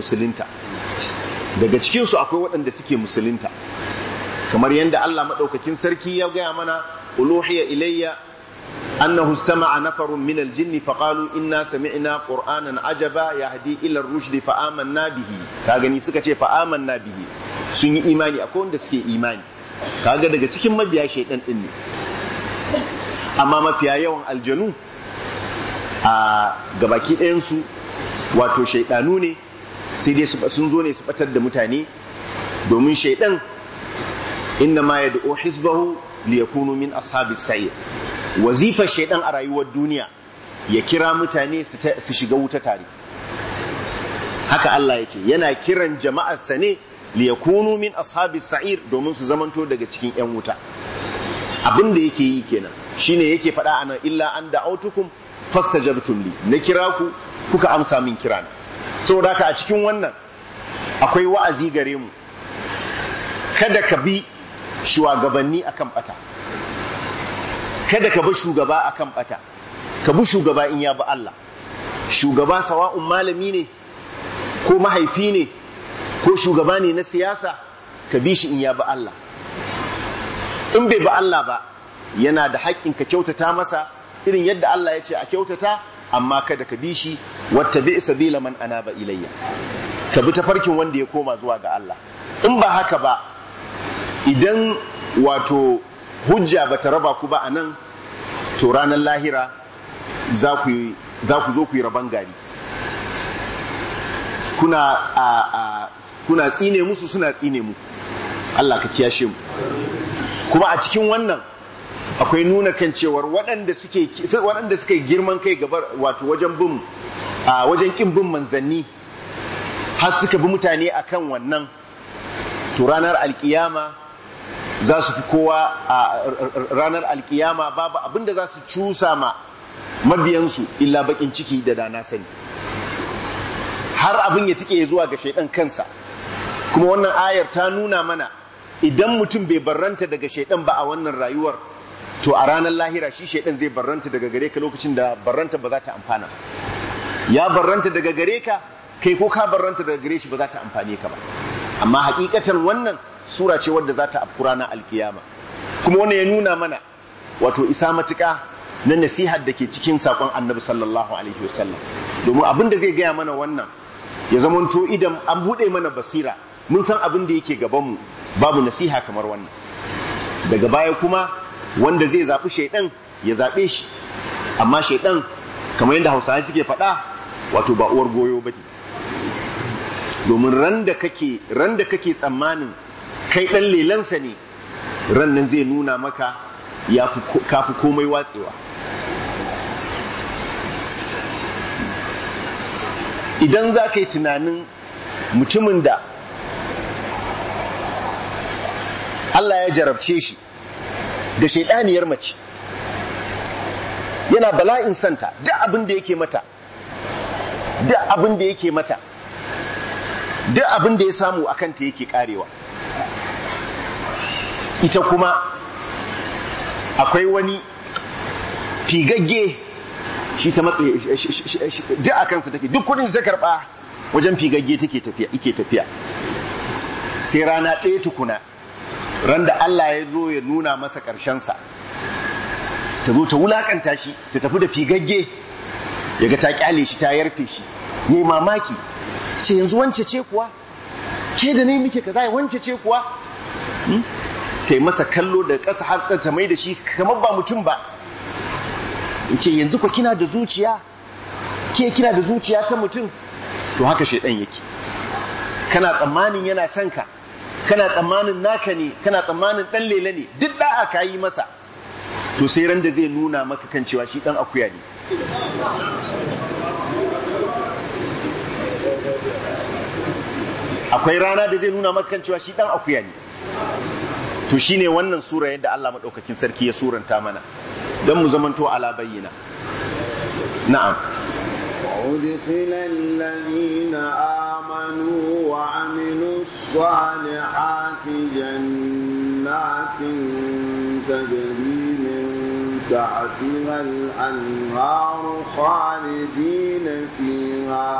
musulunta, kamar yadda Allah maɗaukakin sarki ya gaya mana, uluhiya ilayya annahu istama'a nafarun min aljinni faqalu inna sami'na qur'anan ajaba yahdi ila ar-rushd fa amanna bihi. Ka gani suka ce fa amanna bihi, sun yi imani, akwai wanda suke imani. Kaga daga cikin mabiya shaydan din ne. Amma mafiya yawan aljanu a gabaki ɗayansu wato shaidanu ne, sai dai sun zo ne su batar da mutane, domin shaidan inna ma yad'u hizbahu liyakunu min ashabis sa'ir. Wazifar shaydan a rayuwar duniya ya kira mutane su shiga wuta tare. Haka Allah yake yana kiran jama'ar sa ne liyakunu min ashabis sa'ir domin su zamanto daga cikin yan wuta. Abin da yake yi kenan shine yake faɗa anan illa an da'autukum fastajabtum li, na kira ku kuka amsa min kirana. Saboda haka a cikin wannan akwai wa'azi gare mu, kada ka bi shugabanni akan bata, kada ka bi shugaba akan bata, ka bi shugaba in ya bi Allah. Shugaba sawa'un malami ne ko mahaifi ne ko shugaba ne na siyasa, ka bi shi in ya bi Allah. In bai bi Allah ba, yana da haƙƙin ka kyautata masa irin yadda Allah ya ce a kyautata, amma kada ka bi shi wattabi sabila man anaba ilayya, ka bi tafarkin wanda ya koma zuwa ga Allah. In ba haka ba, idan wato hujja bata raba ku ba anan, to ranar lahira za ku zo ku yi raban gari. Kuna tsine musu, suna tsine mu. Allah ka kiyashe mu. Kuma a cikin wannan akwai nuna kan cewar waɗanda suke girman kai gabar wato wajen kin bin manzanni har suka bi mutane akan wannan, to ranar alkiyama za su fi kowa a ranar alkiyama babu abinda za su cusa ma mabiyansu illa bakin ciki da dana sani, har abin ya tike zuwa ga shaidan kansa. Kuma wannan ayar ta nuna mana idan mutum bai barranta daga shaidan ba a wannan rayuwar, to a ranar lahira shi shaidan zai barranta daga gare ka lokacin da barranta ba za ta amfana. Ya barranta daga gare ka, kai ko ka barranta daga gare shi ba za ta amfane ka ba. Amma hakikatan wannan sura ce wadda za ta afku ranar alkiyama. Kuma wannan ya nuna mana wato isa matuƙa na nasihar da ke cikin saƙon annabi sallallahu alaihi wasallam. Domin abin da zai gaya mana wannan ya zamanto idan an buɗe mana basira, mun san abin da yake gabanmu, babu nasiha kamar wannan. Daga baya kuma wanda zai zaɓi shaiɗan ya zaɓe shi, amma shaiɗan kamar yadda Hausawa suke faɗa wato ba uwar goyo ba ce. Domin ran da kake tsammanin kai ɗan lelansa ne, ran nan zai nuna maka kafi komai watsewa. Idan za ka yi tunanin mutumin da Allah ya jarabce shi da shaidaniyar mace, yana bala'in santa, duk abin da yake mata, duk abin da ya samu a kanta yake karewa. Ita kuma akwai wani figagge shi ta matsayi duk a kansa take, duk kudin da ta karba wajen figagge take tafiya. Sai rana ɗaya tukuna, ran da Allah ya zo ya nuna masa ƙarshensa, ta zo ta wulakanta shi, ta tafi da figagge, ya ga ta kyale shi, ta yarfe shi, ya yi mamaki, ce yanzu wance ce kuwa, ke da ne muke kaza, wance ce kuwa, ta yi masa kallo da ƙasa har ta mai da shi kamar ba mutum ba. Ya ce yanzu kwa kina da zuciya, ke kina da zuciya ta mutum. To haka shaidan yake, kana tsammanin yana son ka, kana tsammanin naka ne, kana tsammanin ɗan lele ne, duk da'a ka yi masa, to sai ran da zai nuna maka kan cewa shi ɗan akuya ne. Akwai rana da zai nuna maka kan cewa shi ɗan akuya ne. To shine wannan sura yadda Allah maɗaukakin sarki ya suranta mana don mu zamanto ala bayyina. Na'am. وأدخل الذين آمنوا وعملوا الصالحات جنات تجري من تحتها الأنهار خالدين فيها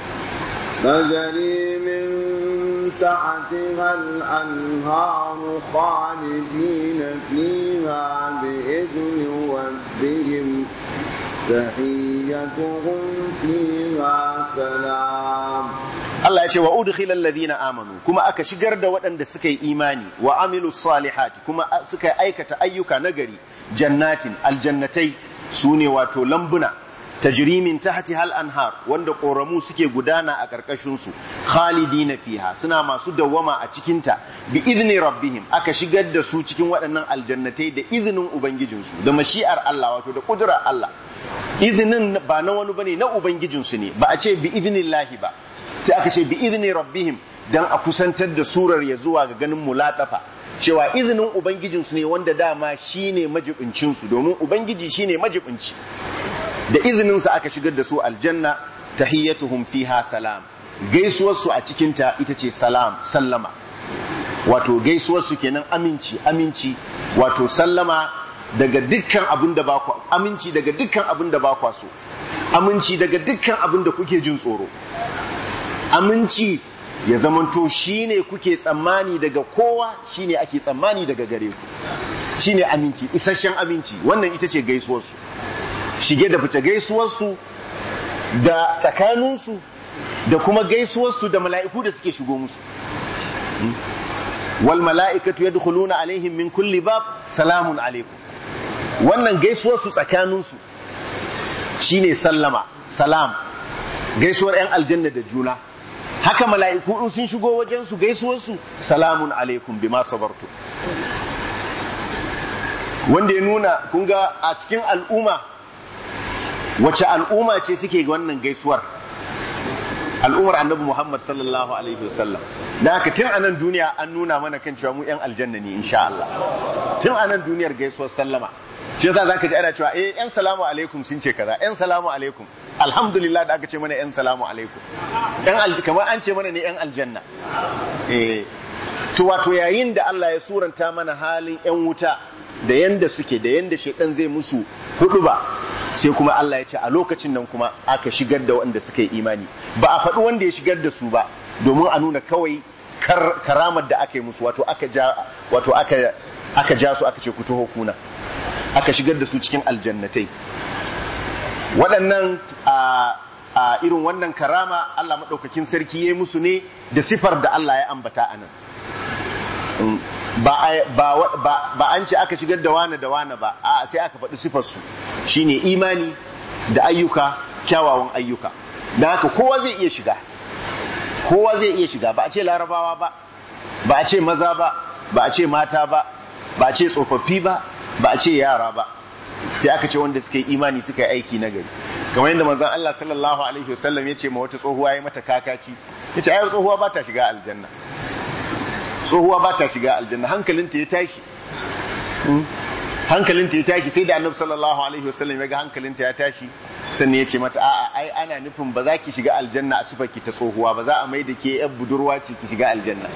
تجري من تحتها الأنهار خالدين فيها بإذن ربهم تحيتهم فيها سلام. Allah ya ce wa udkhilal ladina amanu, kuma aka shigar da waɗanda suka yi imani wa amilus salihati, kuma suka aikata ayyuka nagari, jannatin aljannatai, sune wato lambuna tajri min tahtiha al-anhar wanda koramu suke gudana a karkashin su khalidina fiha suna masu dawwama a cikin ta bi idni rabbihim aka shigar da su cikin waɗannan aljannatai da izinin ubangijinsu da mashi'ar Allah wato da kudurar Allah izinin ba na wani bane na ubangijinsu ne ba a ce bi idnillahi ba sai aka ce bi idni rabbihim dan a kusantar da surar ya zuwa ga ganin mulatafa cewa izinin ubangijinsu ne wanda dama shine majibincinsu domin ubangiji shine majibinci da izininsa aka shigar da su aljanna tahiyyatuhum fiha salam gaisuwarsu a cikinta ita ce salam sallama wato gaisuwarsu kenan aminci wato sallama daga dukkan abin da ba ku aminci daga dukkan abin da ba ku so aminci daga dukkan abin da kuke jin tsoro aminci ya zamanto shine kuke tsammani daga kowa shine ake tsammani daga gare ku shine aminci isasshen aminci wannan ita ce gaisuwarsu shige da fita gaisuwarsu da tsakaninsu da kuma gaisuwarsu da mala'iku da suke shigo musu wal mala'ikatu yadkhuluna alaihim min kulli bab salamun alaikum wannan gaisuwarsu tsakaninsu shine sallama salam gaisuwar 'yan aljanna da juna haka mala'iku in sun shigo wajensu gaisuwarsu salamun alaikum bima sabartu wanda ya nuna kun ga a cikin al'umma wace al'umma ce suke wannan gaisuwar al'ummar annabi Muhammad sallallahu alaihi wasallam da haka tun anan duniya an nuna mana kan cewa mu 'yan aljanna ne insha Allah tun anan duniyar gaisuwar sallama shi yasa zaka ji ana cewa 'yan salamu alaikum sun ce kaza 'yan salamu alaikum alhamdulillah da aka ce mana 'yan salamu alaikum kamar an ce mana ne 'yan aljanna to wato yayin da Allah ya suranta mana halin 'yan wuta da yanda suke da yanda shedan zai musu huduba sai kuma Allah ya ce a lokacin nan kuma aka shigar da wanda suka yi imani ba a faɗi wanda ya shigar da su ba domin a nuna kawai karamar da aka yi musu wato aka ja su aka ce ku taho kuna aka shigar da su cikin aljannatai waɗannan a irin wannan karama Allah maɗaukakin sarki ya yi musu ne da sifar da Allah ya ambata a nan ba an ce aka shigar da wane da wane ba a sai aka faɗi sifarsu shine imani da ayyuka kyawawan ayyuka don haka kowa zai iya shiga ba a ce larabawa ba a ce maza ba a ce mata ba a ce tsofaffi ba a ce yara ba sai aka ce wanda suka yi imani suka yi aiki na gari kamar yadda manzon Allah sallallahu alaihi wasallam ya ce ma wata tsohuwa ya mata kakaci ya ce ai tsohuwa ba ta shiga aljanna hankalinta ya tashi sai da annabi sallallahu alaihi wasallam ya ga hankalinta ya tashi sannan ya ce mata a'a ai ana nufin ba za ki shiga aljanna a sifar ki ta tsohuwa ba za a mai da ke yan budurwa ce ki shiga aljanna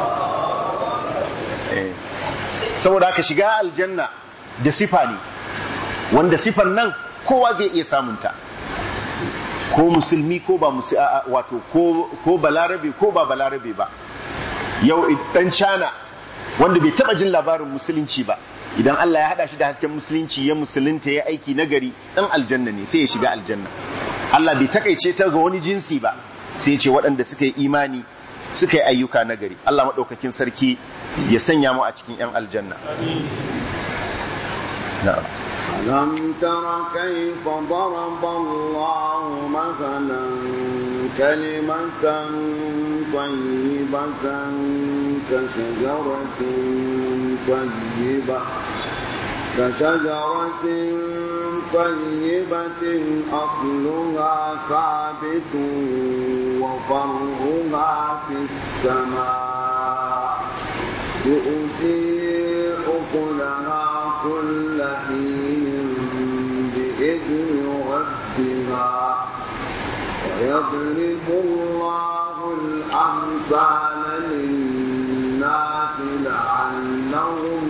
saboda haka shiga aljanna da sifa ne wanda sifar nan kowa zai iya samunta ko musulmi ko ba wato ko balarabe ko ba balarabe ba yau dan China wanda bai taba jin labarin musulunci ba idan Allah ya hada shi da hasken musulunci ya musulunta ya aiki nagari dan aljanna ne sai ya shiga aljanna Allah bai takaice ta ga wani jinsi ba sai ya ce waɗanda suka yi imani suka yi ayyuka nagari Allah madaukakin sarki ya sanya mu a cikin yan aljanna na'am ألم تر كيف ضرب الله مثلا كلمة طيبة كشجرة طيبة أصلها ثابت وفرعها في السماء تؤتي أكلها كل حين بإذن ربها ويضرب الله الأمثال للناس لعلهم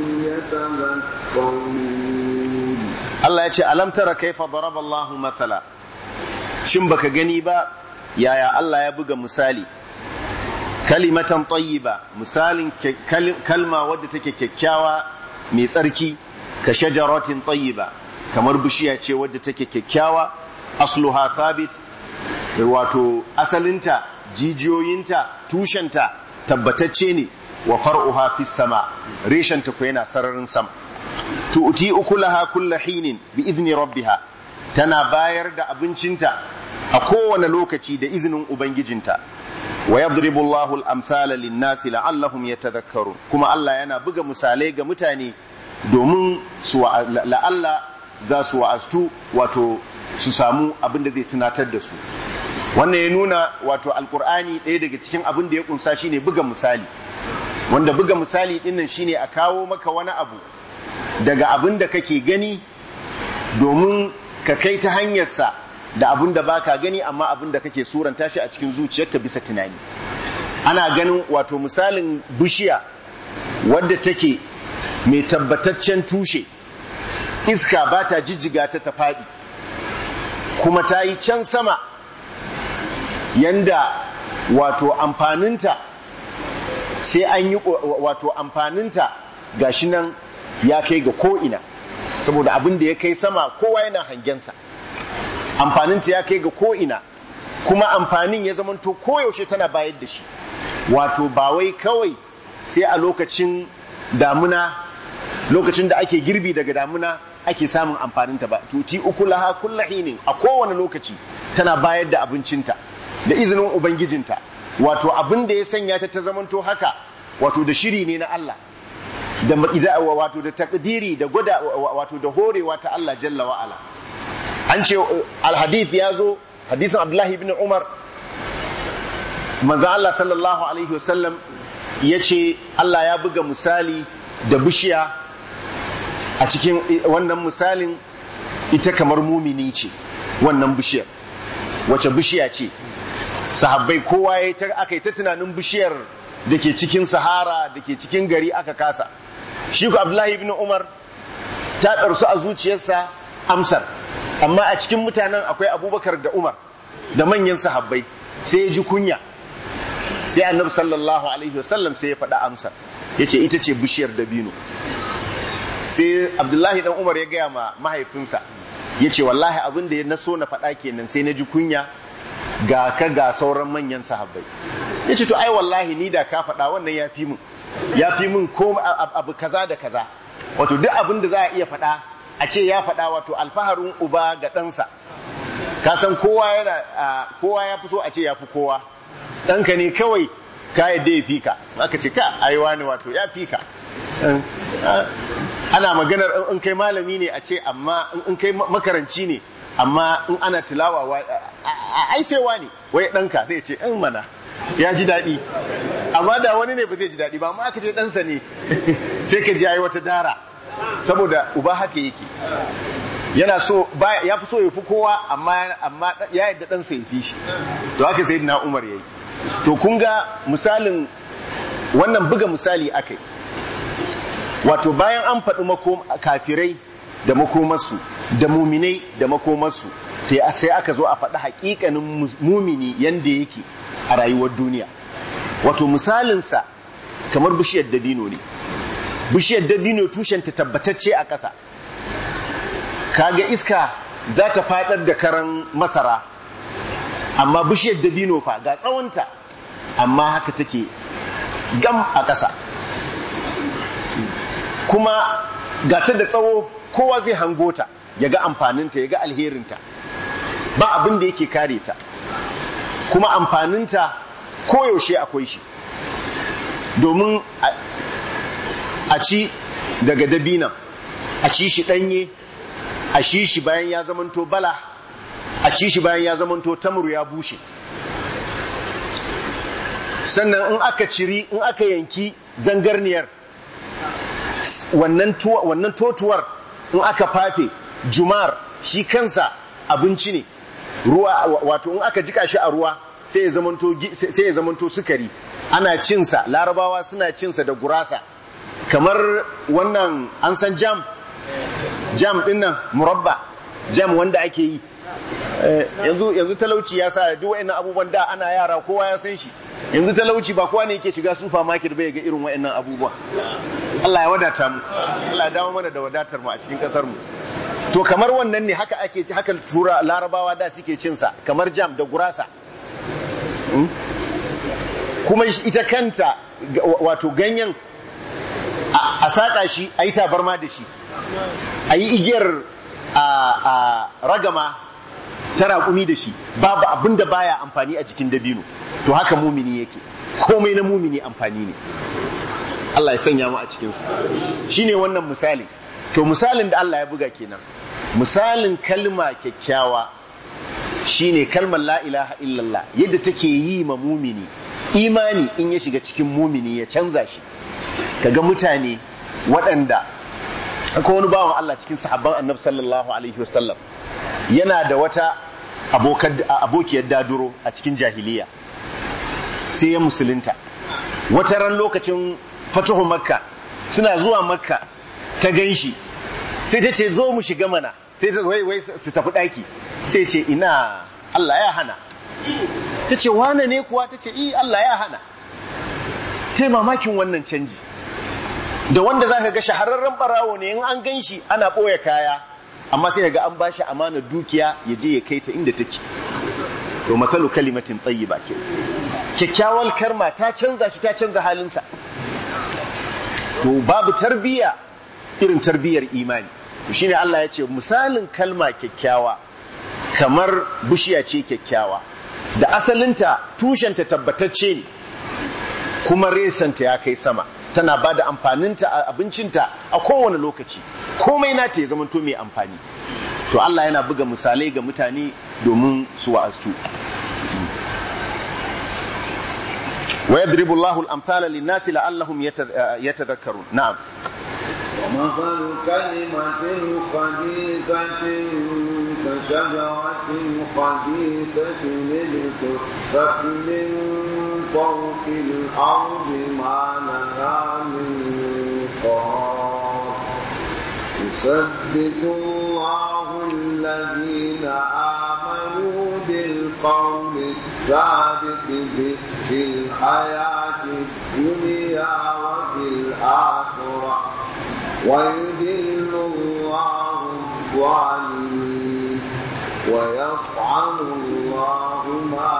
يتذكرون الله يقول ألم ترى كيف ضرب الله مثلا shin baka gani ba yaya Allah ya buga misali kalimatan tayyiba misalin kalma wadda take kyakkyawa mai tsarki ka shajaratin tayyiba kamar bishiya ce wadda take kyakkyawa asluha thabit wato asalinta jijiyoyinta tushenta tabbatacce ne wa far'uha fis sama reshenta ko yana sararin sama tu'ti ukulaha kullu hinin bi idni rabbiha tana bayar da abincinta a kowane lokaci da izinin ubangijinta. Wa yadribu Allahu al-amthala lin-nasi la'allahum yatadhakkarun, kuma Allah yana buga misalai ga mutane domin su la'alla za su wa'astu, wato su samu abin da zai tunatar da su. Wannan ya nuna wato alkur'ani ɗaya daga cikin abin da ya kunsa shine buga misali, wanda buga misali dinnan shine a kawo maka wani abu daga abin da kake gani domin ka kai ta hanyarsa da abin da baka gani, amma abin da kake suranta shi a cikin zuciyarka bisa tunani. Ana ganin wato misalin bishiya wadda take mai tabbataccen tushe, iska ba ta jijjiga ta faɗi, kuma ta yi can sama yanda wato amfaninta sai an yi wato amfaninta gashi nan ya kai ga ko'ina, saboda abin da ya kai sama kowa yana hangensa. Amfaninta ya kai ga ko'ina, kuma amfanin ya zamanto koyaushe tana bayar da shi, wato ba wai kawai sai a lokacin damuna, lokacin da ake girbi daga damuna ake samun amfaninta ba. Tuti ukulaha kullu hinin, a kowane lokaci tana bayar da abincinta da izinin ubangijinta. Wato abin da ya sanya ta zamanto haka, wato da shiri ne na Allah, da wato da takdiri da gwada, wato da horewa ta Allah jalla wa ala. An ce alhadith ya zo, hadisin Abdullahi ibn Umar, manzo Allah sallallahu alaihi wasallam ya ce Allah ya buga misali da bishiya, a cikin wannan misalin ita kamar mumini ce. Wannan bishiyar wace bishiya ce? Sahabbai kowa aka yi ta tunanin bishiyar da ke cikin sahara, da ke cikin gari, aka kasa. Shi ku Abdullahi ibn Umar ta ɗarsu a zuciyarsa amsar, amma a cikin mutanen akwai Abubakar da Umar da manyan sahabbai, sai ya ji kunya. Sai Annabi sallallahu alaihi wasallam sai ya faɗa amsar, yace ita ce bishiyar dabino. Sai Abdullahi dan Umar ya gaya ma mahaifinsa, yace wallahi abin da na so na faɗa kenan, sai na ji kunya ga ka ga sauran manyan sahabbai. Yace to ai wallahi ni da ka faɗa wannan ya fi min ko abu kaza da kaza. Wato duk abin da za a iya faɗa a ce ya faɗa, wato alfaharin uba ga ɗansa. Ka san kowa ya fi so a ce ya fi kowa. Ɗanka ne kawai ka yadda ya fi ka, aka ce ka aiwa ne wato ya fi ka. Ana maganar in kai malami ne a ce, amma in kai makaranci ne, amma in ana tilawa ai sai wani wai ɗanka zai ce in mana ya ji daɗi, amma da wani ne ba zai ji daɗi ba, amma aka ce ɗansa ne sai ka ji yayi wata dara, saboda uba haka yake, yana so ya fi so ya fi kowa, amma ya yadda ɗansa ya fi shi. To haka sai na Umar yayi. To kun ga misalin wannan, buga misali akai, wato bayan an faɗi kafirai da makomarsu da muminai da makomarsu, sai aka zo a faɗi haƙiƙanin mumini yanda yake a rayuwar duniya. Wato misalinsa kamar bishiyar dabino ne. Bishiyar dabino tushenta tabbatacce a ƙasa, kaga iska za ta faɗar da karan masara, amma bishiyar dabino fa ga tsawonta, amma haka take gam a ƙasa, kuma ga ta da tsawo, kowa zai hango ta ya ga amfaninta, ya ga alherinta, ba abin da yake kare ta, kuma amfaninta koyaushe akwai shi, domin a ci daga dabinan, a ci shi ɗanye, a ci shi bayan ya zamanto bala, a ci shi bayan ya zamanto tamuru ya bushe. Sannan in aka yanki zangarniyar, wannan totuwar in aka fafe, jumar shi kansa abinci ne, ruwa, wato in aka jika shi a ruwa sai ya zamanto sukari, ana cinsa, larabawa suna cinsa da gurasa, kamar wannan an san jam dinnan, murabba jam wanda ake yi. Yanzu talauci ya sa duk wa'annan abubuwan, da ana yara kowa ya san shi, yanzu talauci ba kowa ne yake shiga supermarket bai ga irin wa'annan abubuwa. Allah ya wadata mu, Allah ya dawo mana da wadatar mu a cikin kasar mu. To kamar wannan ne, haka ake ci, haka tura larabawa da suke cin sa, kamar jam da gurasa. Kuma ita kanta wato ganyen a saƙa shi, a yi tabarma da shi, a yi igiyar a ragama ta raƙumi da shi, babu abin da baya amfani a jikin dabino. To haka mumini yake, komai na mumini amfani ne. Allah ya sanya mu a cikin su. Shine wannan misali. To misalin da Allah ya buga kenan. Misalin kalma kyakkyawa shine kalmar la ilaha illallah, yadda take yi ma mumini imani in ya shiga cikin mumini ya canza shi. Kaga mutane waɗanda akwai wani bawan Allah cikin sahabban Annabi sallallahu alaihi wasallam yana da wata abokiyar daduro a cikin jahiliya, sai ya musulunta. Wata ran lokacin fatuhu Makka suna zuwa Makka ta ganshi, sai ta ce zo mu shiga mana, sai ta wai su tafi daki, sai ce ina, Allah ya hana. Ta ce wane ne kuwa? Ta ce Allah ya hana. Ta mamakin wannan canji da wanda za ka ga shahararren barawo ne, in an gan shi ana ɓoye kaya, amma sai ga an ba shi amanar dukiya ya je ya kai ta inda take. To matsalu kalimatin tayyiba ke, kyakkyawar karma ta canza shi, ta canza halinsa. To babu tarbiya irin tarbiyar imani. To shine Allah ya ce misalin kalma kyakkyawa kamar bishiya ce kyakkyawa da asalinta tushenta tabbatacce ne, kuma resanta ya kai sama, tana ba da amfaninta a abincinta a kowane lokaci, komai nata ya zamanto mai amfani. To Allah yana buga misalai ga mutane domin su wa'astu. Wa yadribu Allahu al-amthala lin-nasi la'allahum yatadhakkarun. Na'am. ومثل كلمة خبيثة كشجرة خبيثة اجتثت من فوق الأرض ما لها من قرار يثبت الله الذين آمنوا بالقول الثابت في الحياة الدنيا وفي الآخرة ويذل الله الظالمين ويفعل الله ما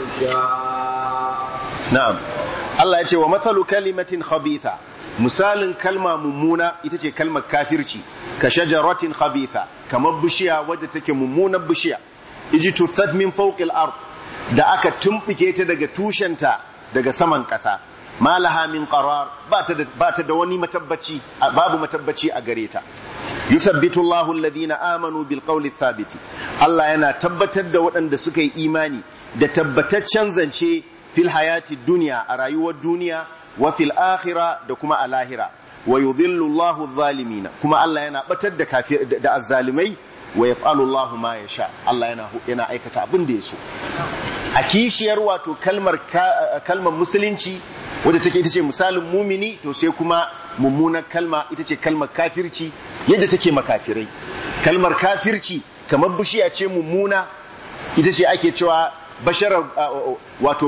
يشاء. نعم. Allah ya ce wa mathalu kalimatin khabitha, misalin kalma mummuna ita ce kalmar kafirci, ka shajaratin khabitha, kamar bishiya wadda take mummunar bishiya, ijtuthat min fawqil ard, da aka tumbike ta daga tushenta daga saman ƙasa, malaha min qarar, ba ta da wani matabbaci, babu matabbaci a gare ta. Yusabbitu Allahu alladhina amanu bil qawli thabiti, Allah yana tabbatar da waɗanda suka yi imani da tabbataccen zance fil hayati dunya, a rayuwar duniya, wa fil akhirah, da kuma a lahira. Wa yudhillu Allahu adh-dhalimina, kuma Allah yana batar da kafir da azzalimai. Wa yaf'alu Allahu ma yasha, Allah yana aikata abin da yaso. A kishiyar wato kalmar musulunci wadda take ita ce misalin mumini, to sai kuma mummunar kalma ita ce kalmar kafirci, yadda take makafirai. Kalmar kafirci kamar bishiya ce mummuna, ita ce ake cewa wato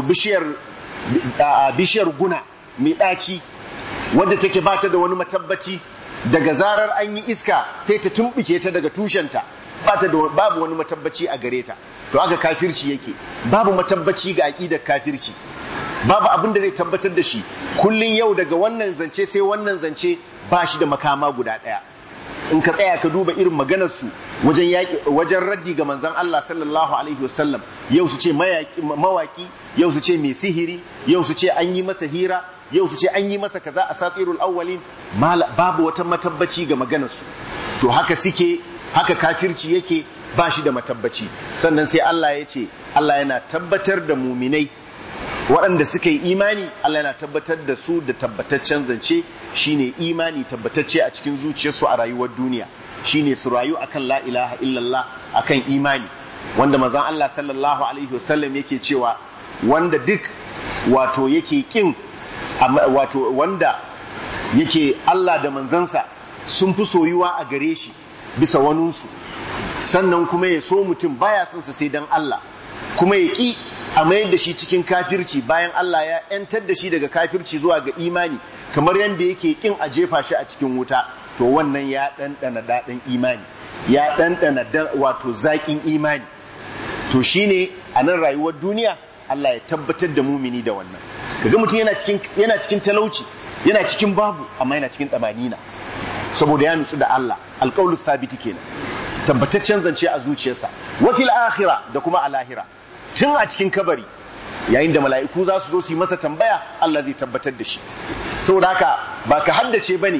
bishiyar guna mai ɗaci, wadda take bata da wani matabbaci, daga zarar an yi iska sai ta tumbike ta daga tushenta, babu wani matabbaci a gare ta. To aka kafirci yake, babu matabbaci ga aqidar kafirci, babu abin da zai tabbatar da shi. Kullun yau daga wannan zance sai wannan zance, ba shi da makama guda ɗaya. In ka tsaya ka duba irin maganar su wajen raddi ga manzon Allah sallallahu alaihi wasallam, yau su ce mawaki, yau su ce mai sihiri, yau su ce an yi masa hira, yau su ce an yi masa kaza, asatirul awwalin, babu wata matabbaci ga maganar su. To haka kafirci yake, ba shi da matabbaci. Sannan sai Allah ya ce Allah yana tabbatar da muminai waɗanda suka yi imani, Allah yana tabbatar da su da tabbataccen zance, shine imani tabbatacce a cikin zuciyarsu a rayuwar duniya, shine su rayu akan la ilaha illallah, akan imani, wanda manzon Allah sallallahu alaihi wasallam yake cewa wanda duk wato yake kin, wato wanda yake Allah da manzansa sun fi soyuwa a gare shi bisa waninsu, sannan kuma ya so mutum baya son sa sai dan Allah, kuma ya ki a mayar da shi cikin kafirci bayan Allah ya ‘yantar da shi daga kafirci zuwa ga imani, kamar yadda yake kin a jefa shi a cikin wuta, to wannan ya ɗanɗana daɗin imani, ya ɗanɗana wato zaƙin imani. To shi ne a nan rayuwar duniya Allah ya tabbatar da mumini da wannan. Kaga mutum yana cikin talauci, yana cikin babu, amma yana cikin ɗamanina, saboda ya nutsu da Allah, alƙawlu thabiti kenan. tabbataccen zance a zuciyarsa wa fil akhirah da kuma a lahira tun a cikin kabari yayin da mala'iku za su zo su yi masa tambaya Allah zai tabbatar da shi saboda haka ba ka haddace bane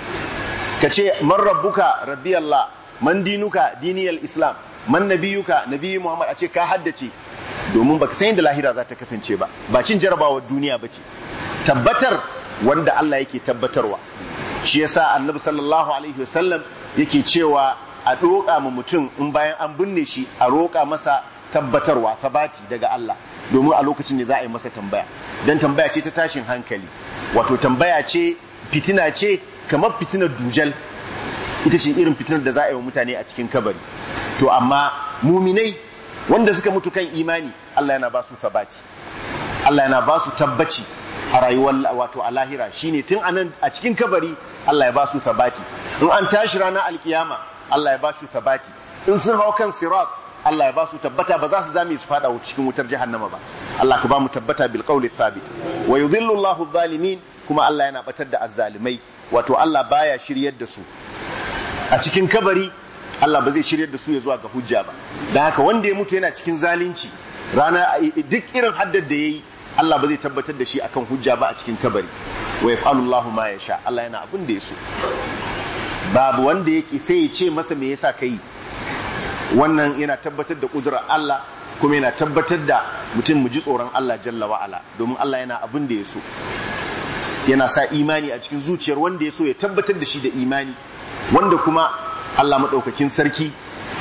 ka ce man rabbuka rabbi Allah man dinuka diniyal islam man nabiyuka nabiyyi Muhammad a ce ka haddace domin baka san yadda lahira za ta kasance ba cin jarabawar duniya bace tabbatar wanda Allah yake tabbatarwa shi yasa annabi sallallahu alaihi wasallam yake cewa a doka ma mutum in bayan an binne shi a roƙa masa tabbatarwa sabati daga Allah domin a lokacin ne za a yi masa tambaya dan tambaya ce ta tashin hankali wato tambaya ce fitina ce kamar fitinar dujal ita ce irin fitinar da za a yi wa mutane a cikin kabari to amma muminai wanda suka mutu kan imani Allah yana ba su sabati Allah yana ba su tabbaci a rayuwar wato a lahira shine tun anan a cikin kabari Allah ya ba su sabati in an tashi ranar alkiyama Allah ya ba su sabati in sun hau kan sirat Allah ya ba su tabbata ba za su zame su fada cikin wutar jahannama ba Allah ka ba mu tabbata bil qawli thabit wa yudhillu Allahu adh-dhalimin kuma Allah yana batar da azzalimai wato Allah baya shiryar da su a cikin kabari Allah ba zai shiryar da su ya zuwa ga hujja ba dan haka wanda ya mutu yana cikin zalunci rana duk irin haddar da yayi Allah ba zai tabbatar da shi akan hujja ba a cikin kabari wa yaf'alu Allahu ma yasha Allah yana abin da yaso babu wanda yake sai ya ce masa me yasa kai wannan yana tabbatar da kudurar Allah kuma yana tabbatar da mutum mu ji tsoron Allah jalla wa ala domin Allah yana abin da yaso yana sa imani a cikin zuciyar wanda yaso ya tabbatar da shi da imani wanda kuma Allah madaukakin sarki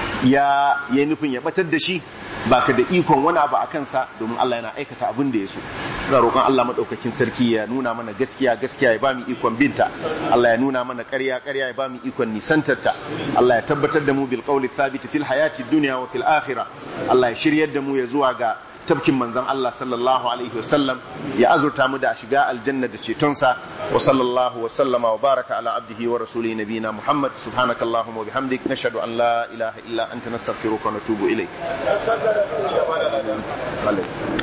ya yi nufin ya batar da shi baka da ikon wani abu a kansa domin Allah yana aikata abin da ya so ina roƙon Allah madaukakin sarki ya nuna mana gaskiya gaskiya ya bamu ikon binta Allah ya nuna mana ƙarya ƙarya ya bamu ikon nisantarta Allah ya tabbatar da mu bil qawli thabit fil hayati dunya wa fil akhirah Allah ya shiryar da mu ya zuwa ga tabkin manzon Allah sallallahu alaihi wasallam ya azurta mu da shiga aljanna da cetonsa wa sallallahu wa sallama wa baraka ala abdihi wa rasulihi nabiyina Muhammad subhanakallahumma wa bihamdik nashhadu an la ilaha illa anta nastaghfiruka wa natubu ilaik